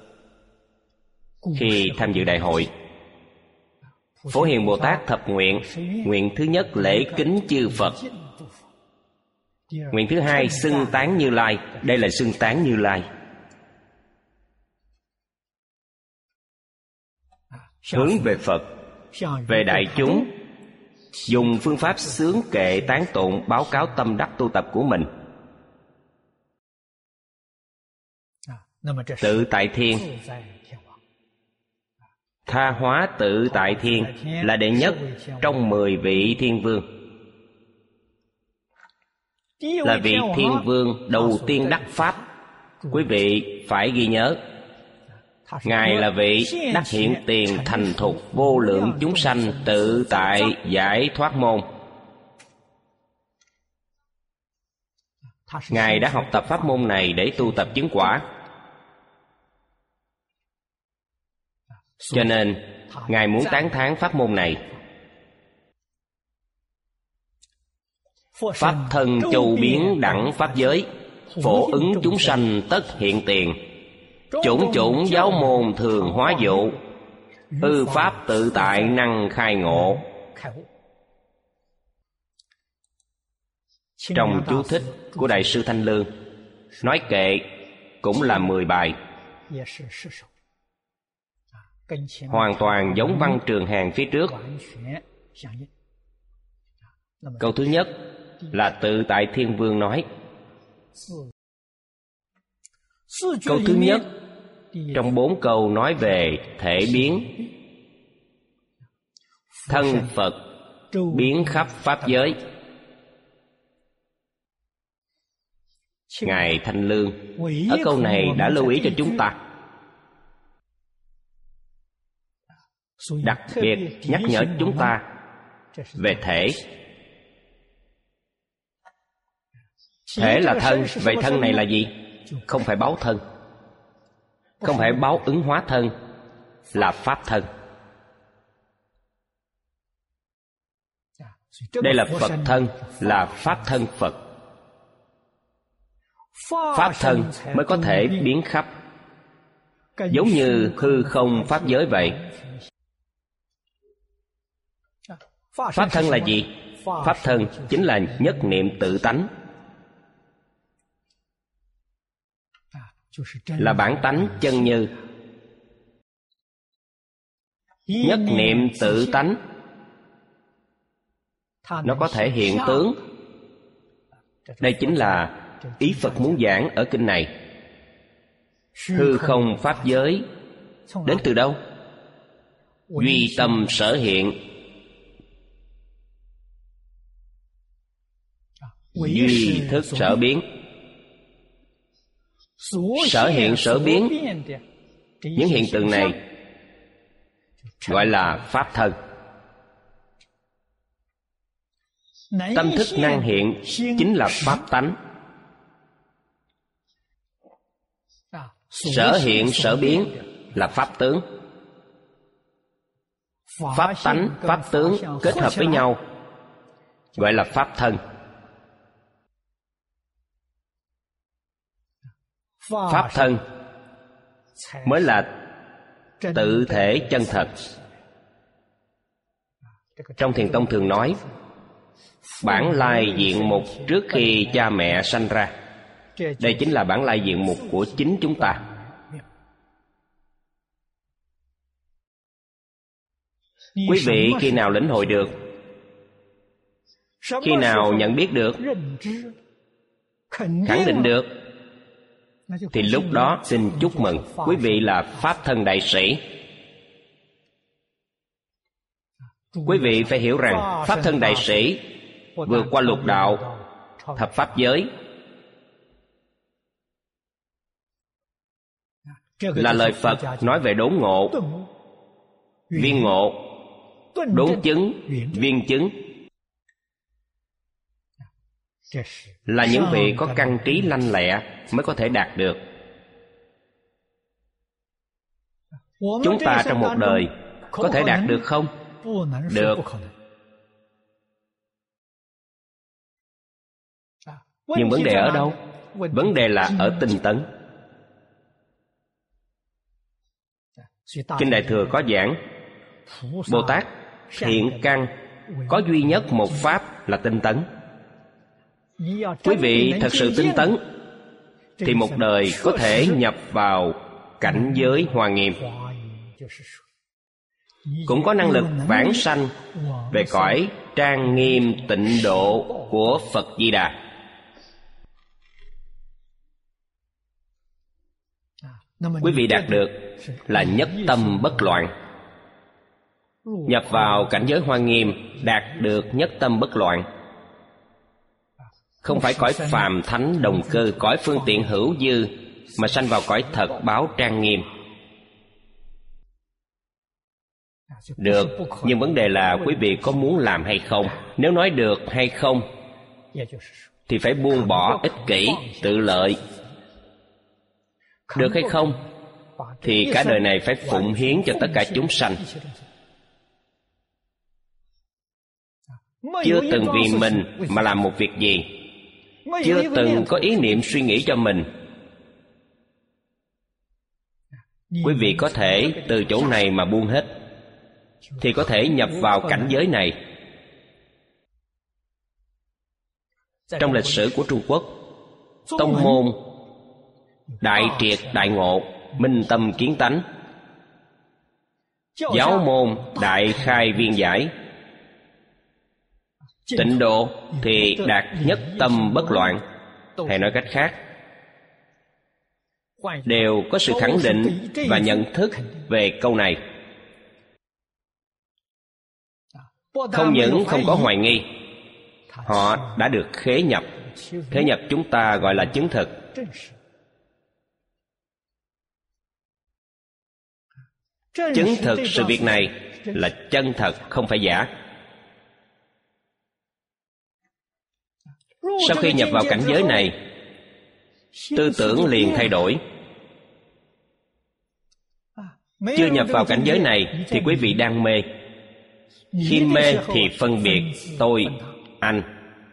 Khi tham dự đại hội, Phổ Hiền Bồ Tát thập nguyện. Nguyện thứ nhất lễ kính chư Phật. Nguyện thứ hai xưng tán Như Lai. Đây là xưng tán Như Lai, hướng về Phật, về đại chúng, dùng phương pháp xướng kệ tán tụng báo cáo tâm đắc tu tập của mình. Tự tại thiên, tha hóa tự tại thiên là đệ nhất trong mười vị thiên vương, là vị thiên vương đầu tiên đắc pháp. Quý vị phải ghi nhớ, Ngài là vị đắc hiện tiền thành thục vô lượng chúng sanh tự tại giải thoát môn. Ngài đã học tập pháp môn này để tu tập chứng quả. Cho nên Ngài muốn tán thán pháp môn này. Pháp thân châu biến đẳng pháp giới, phổ ứng chúng sanh tất hiện tiền. Chủng chủng giáo môn thường hóa dụ, ư pháp tự tại năng khai ngộ. Trong chú thích của Đại sư Thanh Lương, nói kệ cũng là mười bài, hoàn toàn giống văn Trường Hàn phía trước. Câu thứ nhất là tự tại thiên vương nói. Câu thứ nhất trong bốn câu nói về thể biến. Thân Phật biến khắp pháp giới. Ngài Thanh Lương ở câu này đã lưu ý cho chúng ta, đặc biệt nhắc nhở chúng ta về thể. Thể là thân, vậy thân này là gì? Không phải báo thân, không phải báo ứng hóa thân, là pháp thân. Đây là Phật thân, là pháp thân Phật. Pháp thân mới có thể biến khắp, giống như hư không pháp giới vậy. Pháp thân là gì? Pháp thân chính là nhất niệm tự tánh, là bản tánh chân như. Nhất niệm tự tánh, nó có thể hiện tướng. Đây chính là ý Phật muốn giảng ở kinh này. Hư không pháp giới đến từ đâu? Duy tâm sở hiện. Duy thức sở biến. Sở hiện sở biến, những hiện tượng này gọi là pháp thân. Tâm thức năng hiện chính là pháp tánh. Sở hiện sở biến là pháp tướng. Pháp tánh, pháp tướng kết hợp với nhau gọi là pháp thân. Pháp thân mới là tự thể chân thật. Trong Thiền tông thường nói bản lai diện mục trước khi cha mẹ sanh ra. Đây chính là bản lai diện mục của chính chúng ta. Quý vị khi nào lĩnh hội được? Khi nào nhận biết được? Khẳng định được, thì lúc đó xin chúc mừng quý vị là pháp thân đại sĩ. Quý vị phải hiểu rằng pháp thân đại sĩ vượt qua lục đạo, thập pháp giới, là lời Phật nói về đốn ngộ, viên ngộ, đốn chứng, viên chứng, là những vị có căn trí lanh lẹ mới có thể đạt được. Chúng ta trong một đời có thể đạt được không? Được. Nhưng vấn đề ở đâu? Vấn đề là ở tinh tấn. Kinh Đại Thừa có giảng Bồ Tát thiện căn có duy nhất một pháp là tinh tấn. Quý vị thật sự tinh tấn thì một đời có thể nhập vào cảnh giới Hoa Nghiêm, cũng có năng lực vãng sanh về cõi trang nghiêm tịnh độ của Phật Di Đà. Quý vị đạt được là nhất tâm bất loạn. Nhập vào cảnh giới Hoa Nghiêm, đạt được nhất tâm bất loạn. Không phải cõi phàm thánh đồng cơ, cõi phương tiện hữu dư, mà sanh vào cõi thật báo trang nghiêm. Được, nhưng vấn đề là quý vị có muốn làm hay không. Nếu nói được hay không thì phải buông bỏ ích kỷ, tự lợi. Được hay không thì cả đời này phải phụng hiến cho tất cả chúng sanh. Chưa từng vì mình mà làm một việc gì, chưa từng có ý niệm suy nghĩ cho mình, quý vị có thể từ chỗ này mà buông hết, thì có thể nhập vào cảnh giới này. Trong lịch sử của Trung Quốc, tông môn đại triệt đại ngộ, minh tâm kiến tánh. Giáo môn đại khai viên giải. Tịnh độ thì đạt nhất tâm bất loạn. Hay nói cách khác, đều có sự khẳng định và nhận thức về câu này. Không những không có hoài nghi, họ đã được khế nhập. Khế nhập chúng ta gọi là chứng thực. Chứng thực sự việc này là chân thật, không phải giả. Sau khi nhập vào cảnh giới này, tư tưởng liền thay đổi. Chưa nhập vào cảnh giới này thì quý vị đang mê. Khi mê thì phân biệt tôi, anh.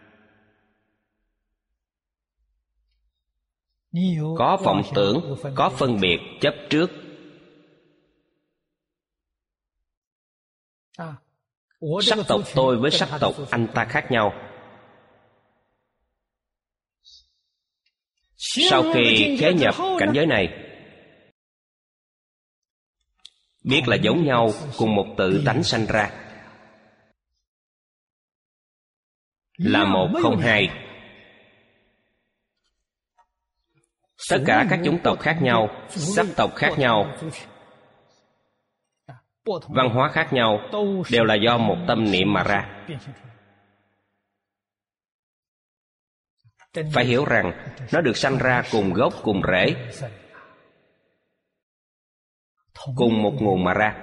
Có vọng tưởng, có phân biệt chấp trước. Sắc tộc tôi với sắc tộc anh ta khác nhau. Sau khi khế nhập cảnh giới này, biết là giống nhau, cùng một tự tánh sanh ra, là một không hai. Tất cả các chủng tộc khác nhau, sắc tộc khác nhau, văn hóa khác nhau, đều là do một tâm niệm mà ra. Phải hiểu rằng nó được sanh ra cùng gốc cùng rễ, cùng một nguồn mà ra.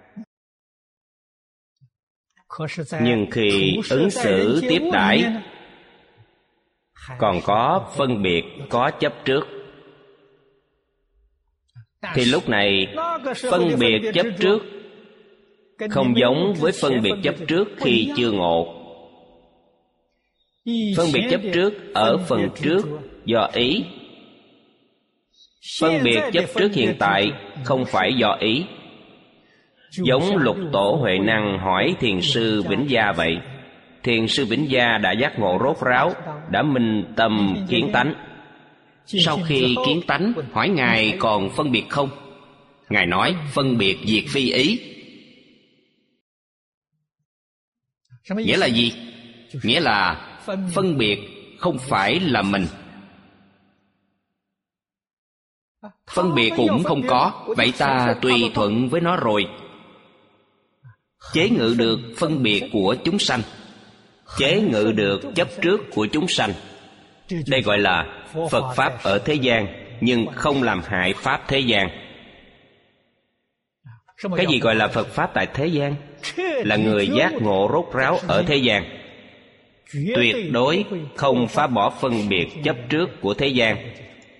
Nhưng khi ứng xử tiếp đãi, còn có phân biệt, có chấp trước, thì lúc này phân biệt chấp trước không giống với phân biệt chấp trước khi chưa ngộ. Phân biệt chấp trước ở phần trước do ý. Phân biệt chấp trước hiện tại không phải do ý. Giống Lục Tổ Huệ Năng hỏi Thiền sư Vĩnh Gia vậy. Thiền sư Vĩnh Gia đã giác ngộ rốt ráo, đã minh tâm kiến tánh. Sau khi kiến tánh, hỏi Ngài còn phân biệt không? Ngài nói phân biệt diệt phi ý. Nghĩa là gì? Nghĩa là phân biệt không phải là mình. Phân biệt cũng không có, vậy ta tùy thuận với nó rồi. Chế ngự được phân biệt của chúng sanh, chế ngự được chấp trước của chúng sanh. Đây gọi là Phật Pháp ở thế gian, nhưng không làm hại Pháp thế gian. Cái gì gọi là Phật Pháp tại thế gian? Là người giác ngộ rốt ráo ở thế gian, tuyệt đối không phá bỏ phân biệt chấp trước của thế gian,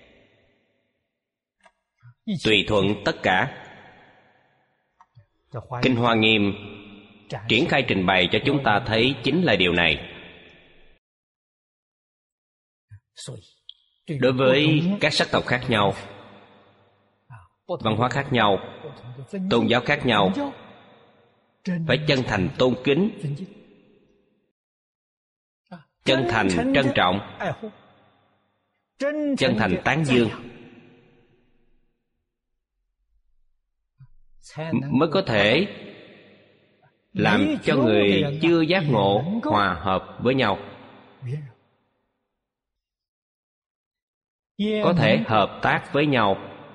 tùy thuận tất cả. Kinh Hoa Nghiêm triển khai trình bày cho chúng ta thấy chính là điều này. Đối với các sắc tộc khác nhau, văn hóa khác nhau, tôn giáo khác nhau, phải chân thành tôn kính, chân thành trân trọng, chân thành tán dương, mới có thể làm cho người chưa giác ngộ hòa hợp với nhau, có thể hợp tác với nhau.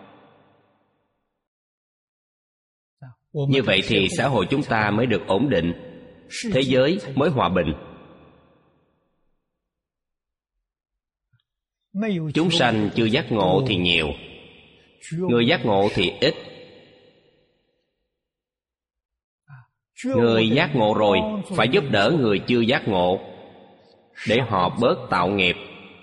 Như vậy thì xã hội chúng ta mới được ổn định, thế giới mới hòa bình. Chúng sanh chưa giác ngộ thì nhiều, người giác ngộ thì ít. Người giác ngộ rồi phải giúp đỡ người chưa giác ngộ, để họ bớt tạo nghiệp,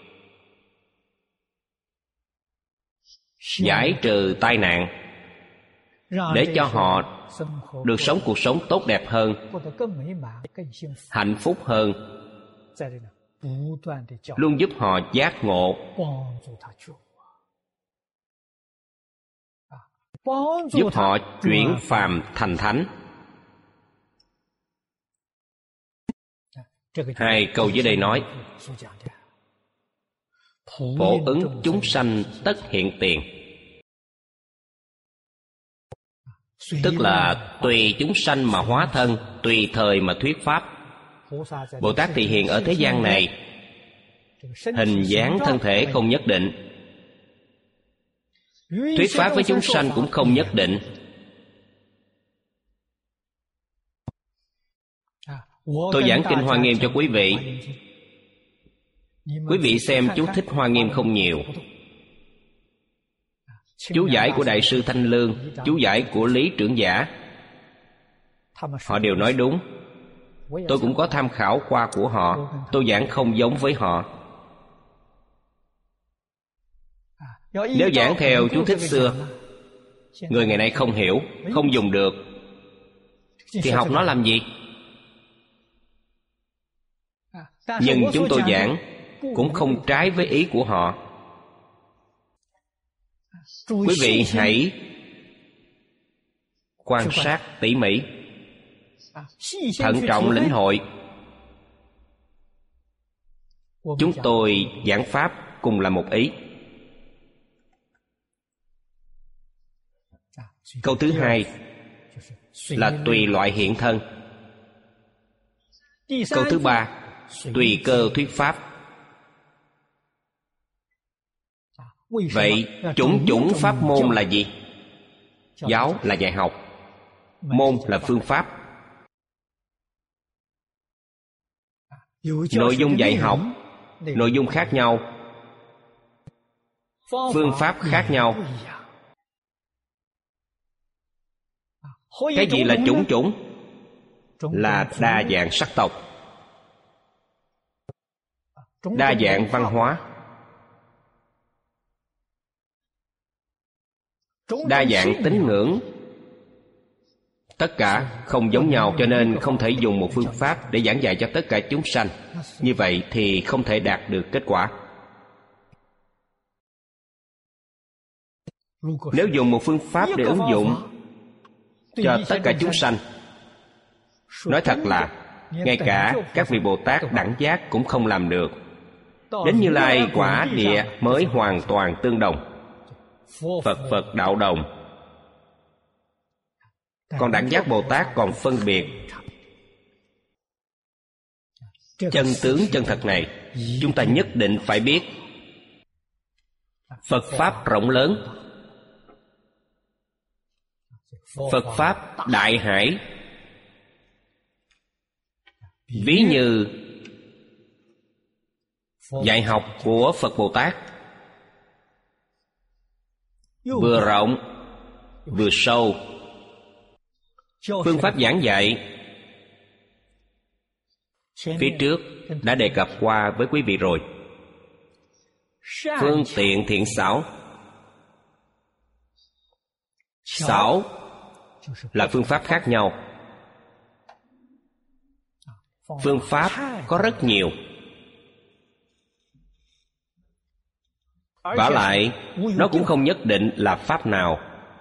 giải trừ tai nạn, để cho họ được sống cuộc sống tốt đẹp hơn, hạnh phúc hơn, luôn giúp họ giác ngộ, giúp họ chuyển phàm thành thánh. Hai câu dưới đây nói: phổ ứng chúng sanh tất hiện tiền. Tức là tùy chúng sanh mà hóa thân, tùy thời mà thuyết pháp. Bồ Tát Thị Hiện ở thế gian này, hình dáng thân thể không nhất định, thuyết pháp với chúng sanh cũng không nhất định. Tôi giảng Kinh Hoa Nghiêm cho quý vị. Quý vị xem chú thích Hoa Nghiêm không nhiều. Chú giải của Đại sư Thanh Lương, chú giải của Lý Trưởng Giả, họ đều nói đúng. Tôi cũng có tham khảo qua của họ. Tôi giảng không giống với họ. Nếu giảng theo chú thích xưa, người ngày nay không hiểu, không dùng được, thì học nó làm gì? Nhưng chúng tôi giảng cũng không trái với ý của họ. Quý vị hãy quan sát tỉ mỉ, thận trọng lĩnh hội. Chúng tôi giảng pháp cùng là một ý. Câu thứ hai là tùy loại hiện thân. Câu thứ ba, tùy cơ thuyết pháp. Vậy chủng chủng pháp môn là gì? Giáo là dạy học, môn là phương pháp. Nội dung dạy học, nội dung khác nhau, phương pháp khác nhau. Cái gì là chủng chủng? Là đa dạng sắc tộc, đa dạng văn hóa, đa dạng tín ngưỡng. Tất cả không giống nhau, cho nên không thể dùng một phương pháp để giảng dạy cho tất cả chúng sanh. Như vậy thì không thể đạt được kết quả. Nếu dùng một phương pháp để ứng dụng cho tất cả chúng sanh, nói thật là ngay cả các vị Bồ Tát đẳng giác cũng không làm được. Đến Như Lai quả địa mới hoàn toàn tương đồng. Phật Phật đạo đồng. Còn đẳng giác Bồ Tát còn phân biệt. Chân tướng chân thật này chúng ta nhất định phải biết. Phật Pháp rộng lớn, Phật Pháp đại hải. Ví như dạy học của Phật Bồ Tát vừa rộng vừa sâu. Phương pháp giảng dạy phía trước đã đề cập qua với quý vị rồi. Phương tiện thiện xảo. Xảo là phương pháp khác nhau. Phương pháp có rất nhiều. Vả lại, nó cũng không nhất định là pháp nào.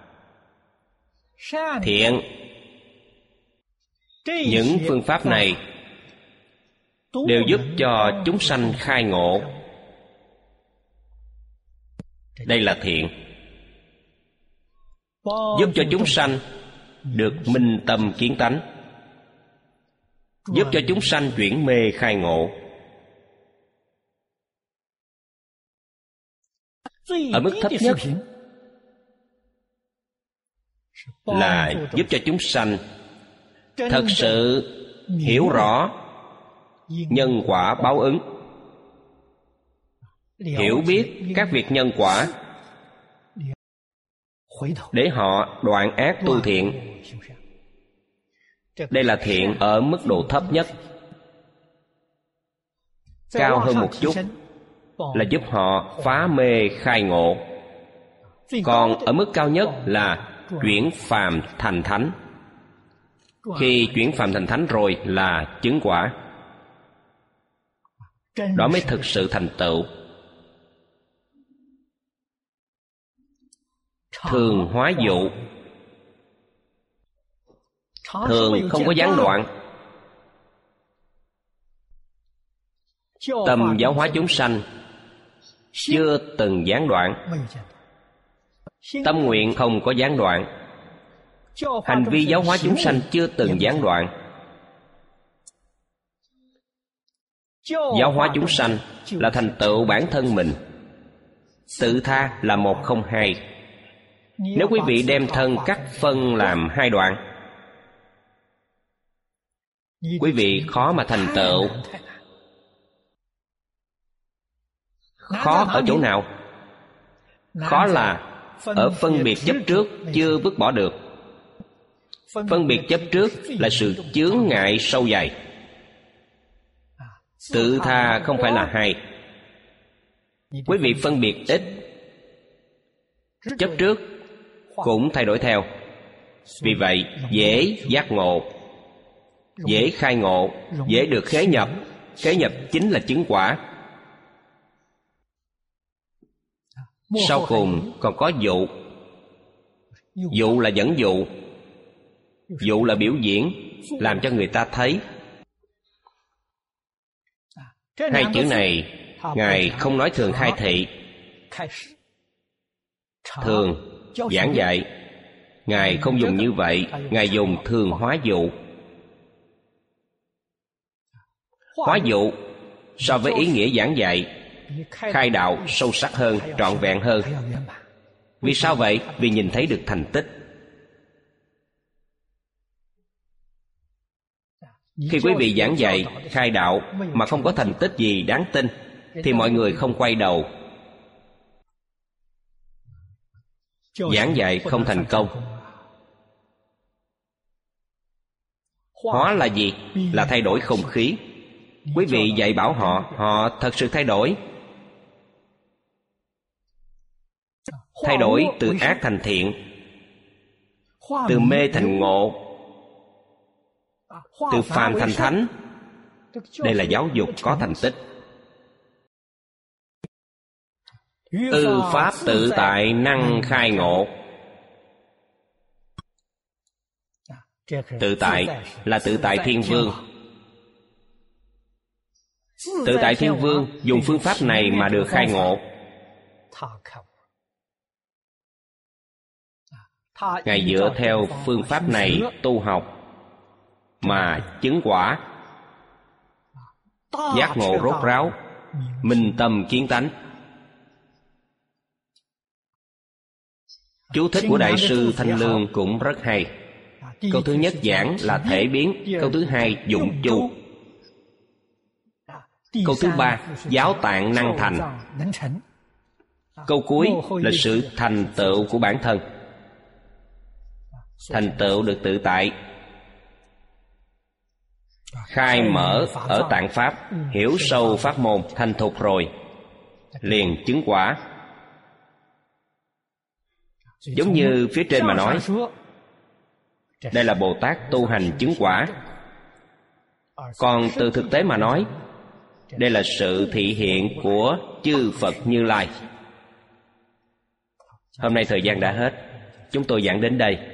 Thiện, những phương pháp này đều giúp cho chúng sanh khai ngộ. Đây là thiện. Giúp cho chúng sanh được minh tâm kiến tánh, giúp cho chúng sanh chuyển mê khai ngộ. Ở mức thấp nhất là giúp cho chúng sanh thật sự hiểu rõ nhân quả báo ứng, hiểu biết các việc nhân quả, để họ đoạn ác tu thiện. Đây là thiện ở mức độ thấp nhất. Cao hơn một chút là giúp họ phá mê khai ngộ. Còn ở mức cao nhất là chuyển phàm thành thánh. Khi chuyển phàm thành thánh rồi là chứng quả. Đó mới thực sự thành tựu. Thường hóa dụ. Thường không có gián đoạn. Tâm giáo hóa chúng sanh chưa từng gián đoạn. Tâm nguyện không có gián đoạn. Hành vi giáo hóa chúng sanh chưa từng gián đoạn. Giáo hóa chúng sanh là thành tựu bản thân mình. Tự tha là một không hai. Nếu quý vị đem thân cắt phân làm hai đoạn, quý vị khó mà thành tựu. Khó ở chỗ nào? Khó là ở phân biệt chấp trước chưa vứt bỏ được. Phân biệt chấp trước là sự chướng ngại sâu dày. Tự tha không phải là hay. Quý vị phân biệt ít, chấp trước cũng thay đổi theo. Vì vậy dễ giác ngộ, dễ khai ngộ, dễ được khế nhập. Khế nhập chính là chứng quả. Sau cùng còn có dụ. Dụ là dẫn dụ, dụ là biểu diễn, làm cho người ta thấy. Hai chữ này Ngài không nói thường khai thị. Thường giảng dạy Ngài không dùng như vậy. Ngài dùng thường hóa dụ. Hóa dụ so với ý nghĩa giảng dạy, khai đạo sâu sắc hơn, trọn vẹn hơn. Vì sao vậy? Vì nhìn thấy được thành tích. Khi quý vị giảng dạy, khai đạo mà không có thành tích gì đáng tin, thì mọi người không quay đầu. Giảng dạy không thành công. Hóa là gì? Là thay đổi không khí. Quý vị dạy bảo họ, họ thật sự thay đổi. Thay đổi từ ác thành thiện, từ mê thành ngộ, từ phàm thành thánh. Đây là giáo dục có thành tích. Ư pháp tự tại năng khai ngộ. Tự tại là tự tại Thiên Vương. Tự tại Thiên Vương dùng phương pháp này mà được khai ngộ. Ngài dựa theo phương pháp này tu học mà chứng quả, giác ngộ rốt ráo, minh tâm kiến tánh. Chú thích của Đại sư Thanh Lương cũng rất hay. Câu thứ nhất giảng là thể biến. Câu thứ hai dụng chu. Câu thứ ba giáo tạng năng thành. Câu cuối là sự thành tựu của bản thân. Thành tựu được tự tại, khai mở ở tạng pháp, hiểu sâu pháp môn, thành thục rồi liền chứng quả. Giống như phía trên mà nói, đây là Bồ Tát tu hành chứng quả. Còn từ thực tế mà nói, đây là sự thị hiện của chư Phật Như Lai. Hôm nay thời gian đã hết, chúng tôi giảng đến đây.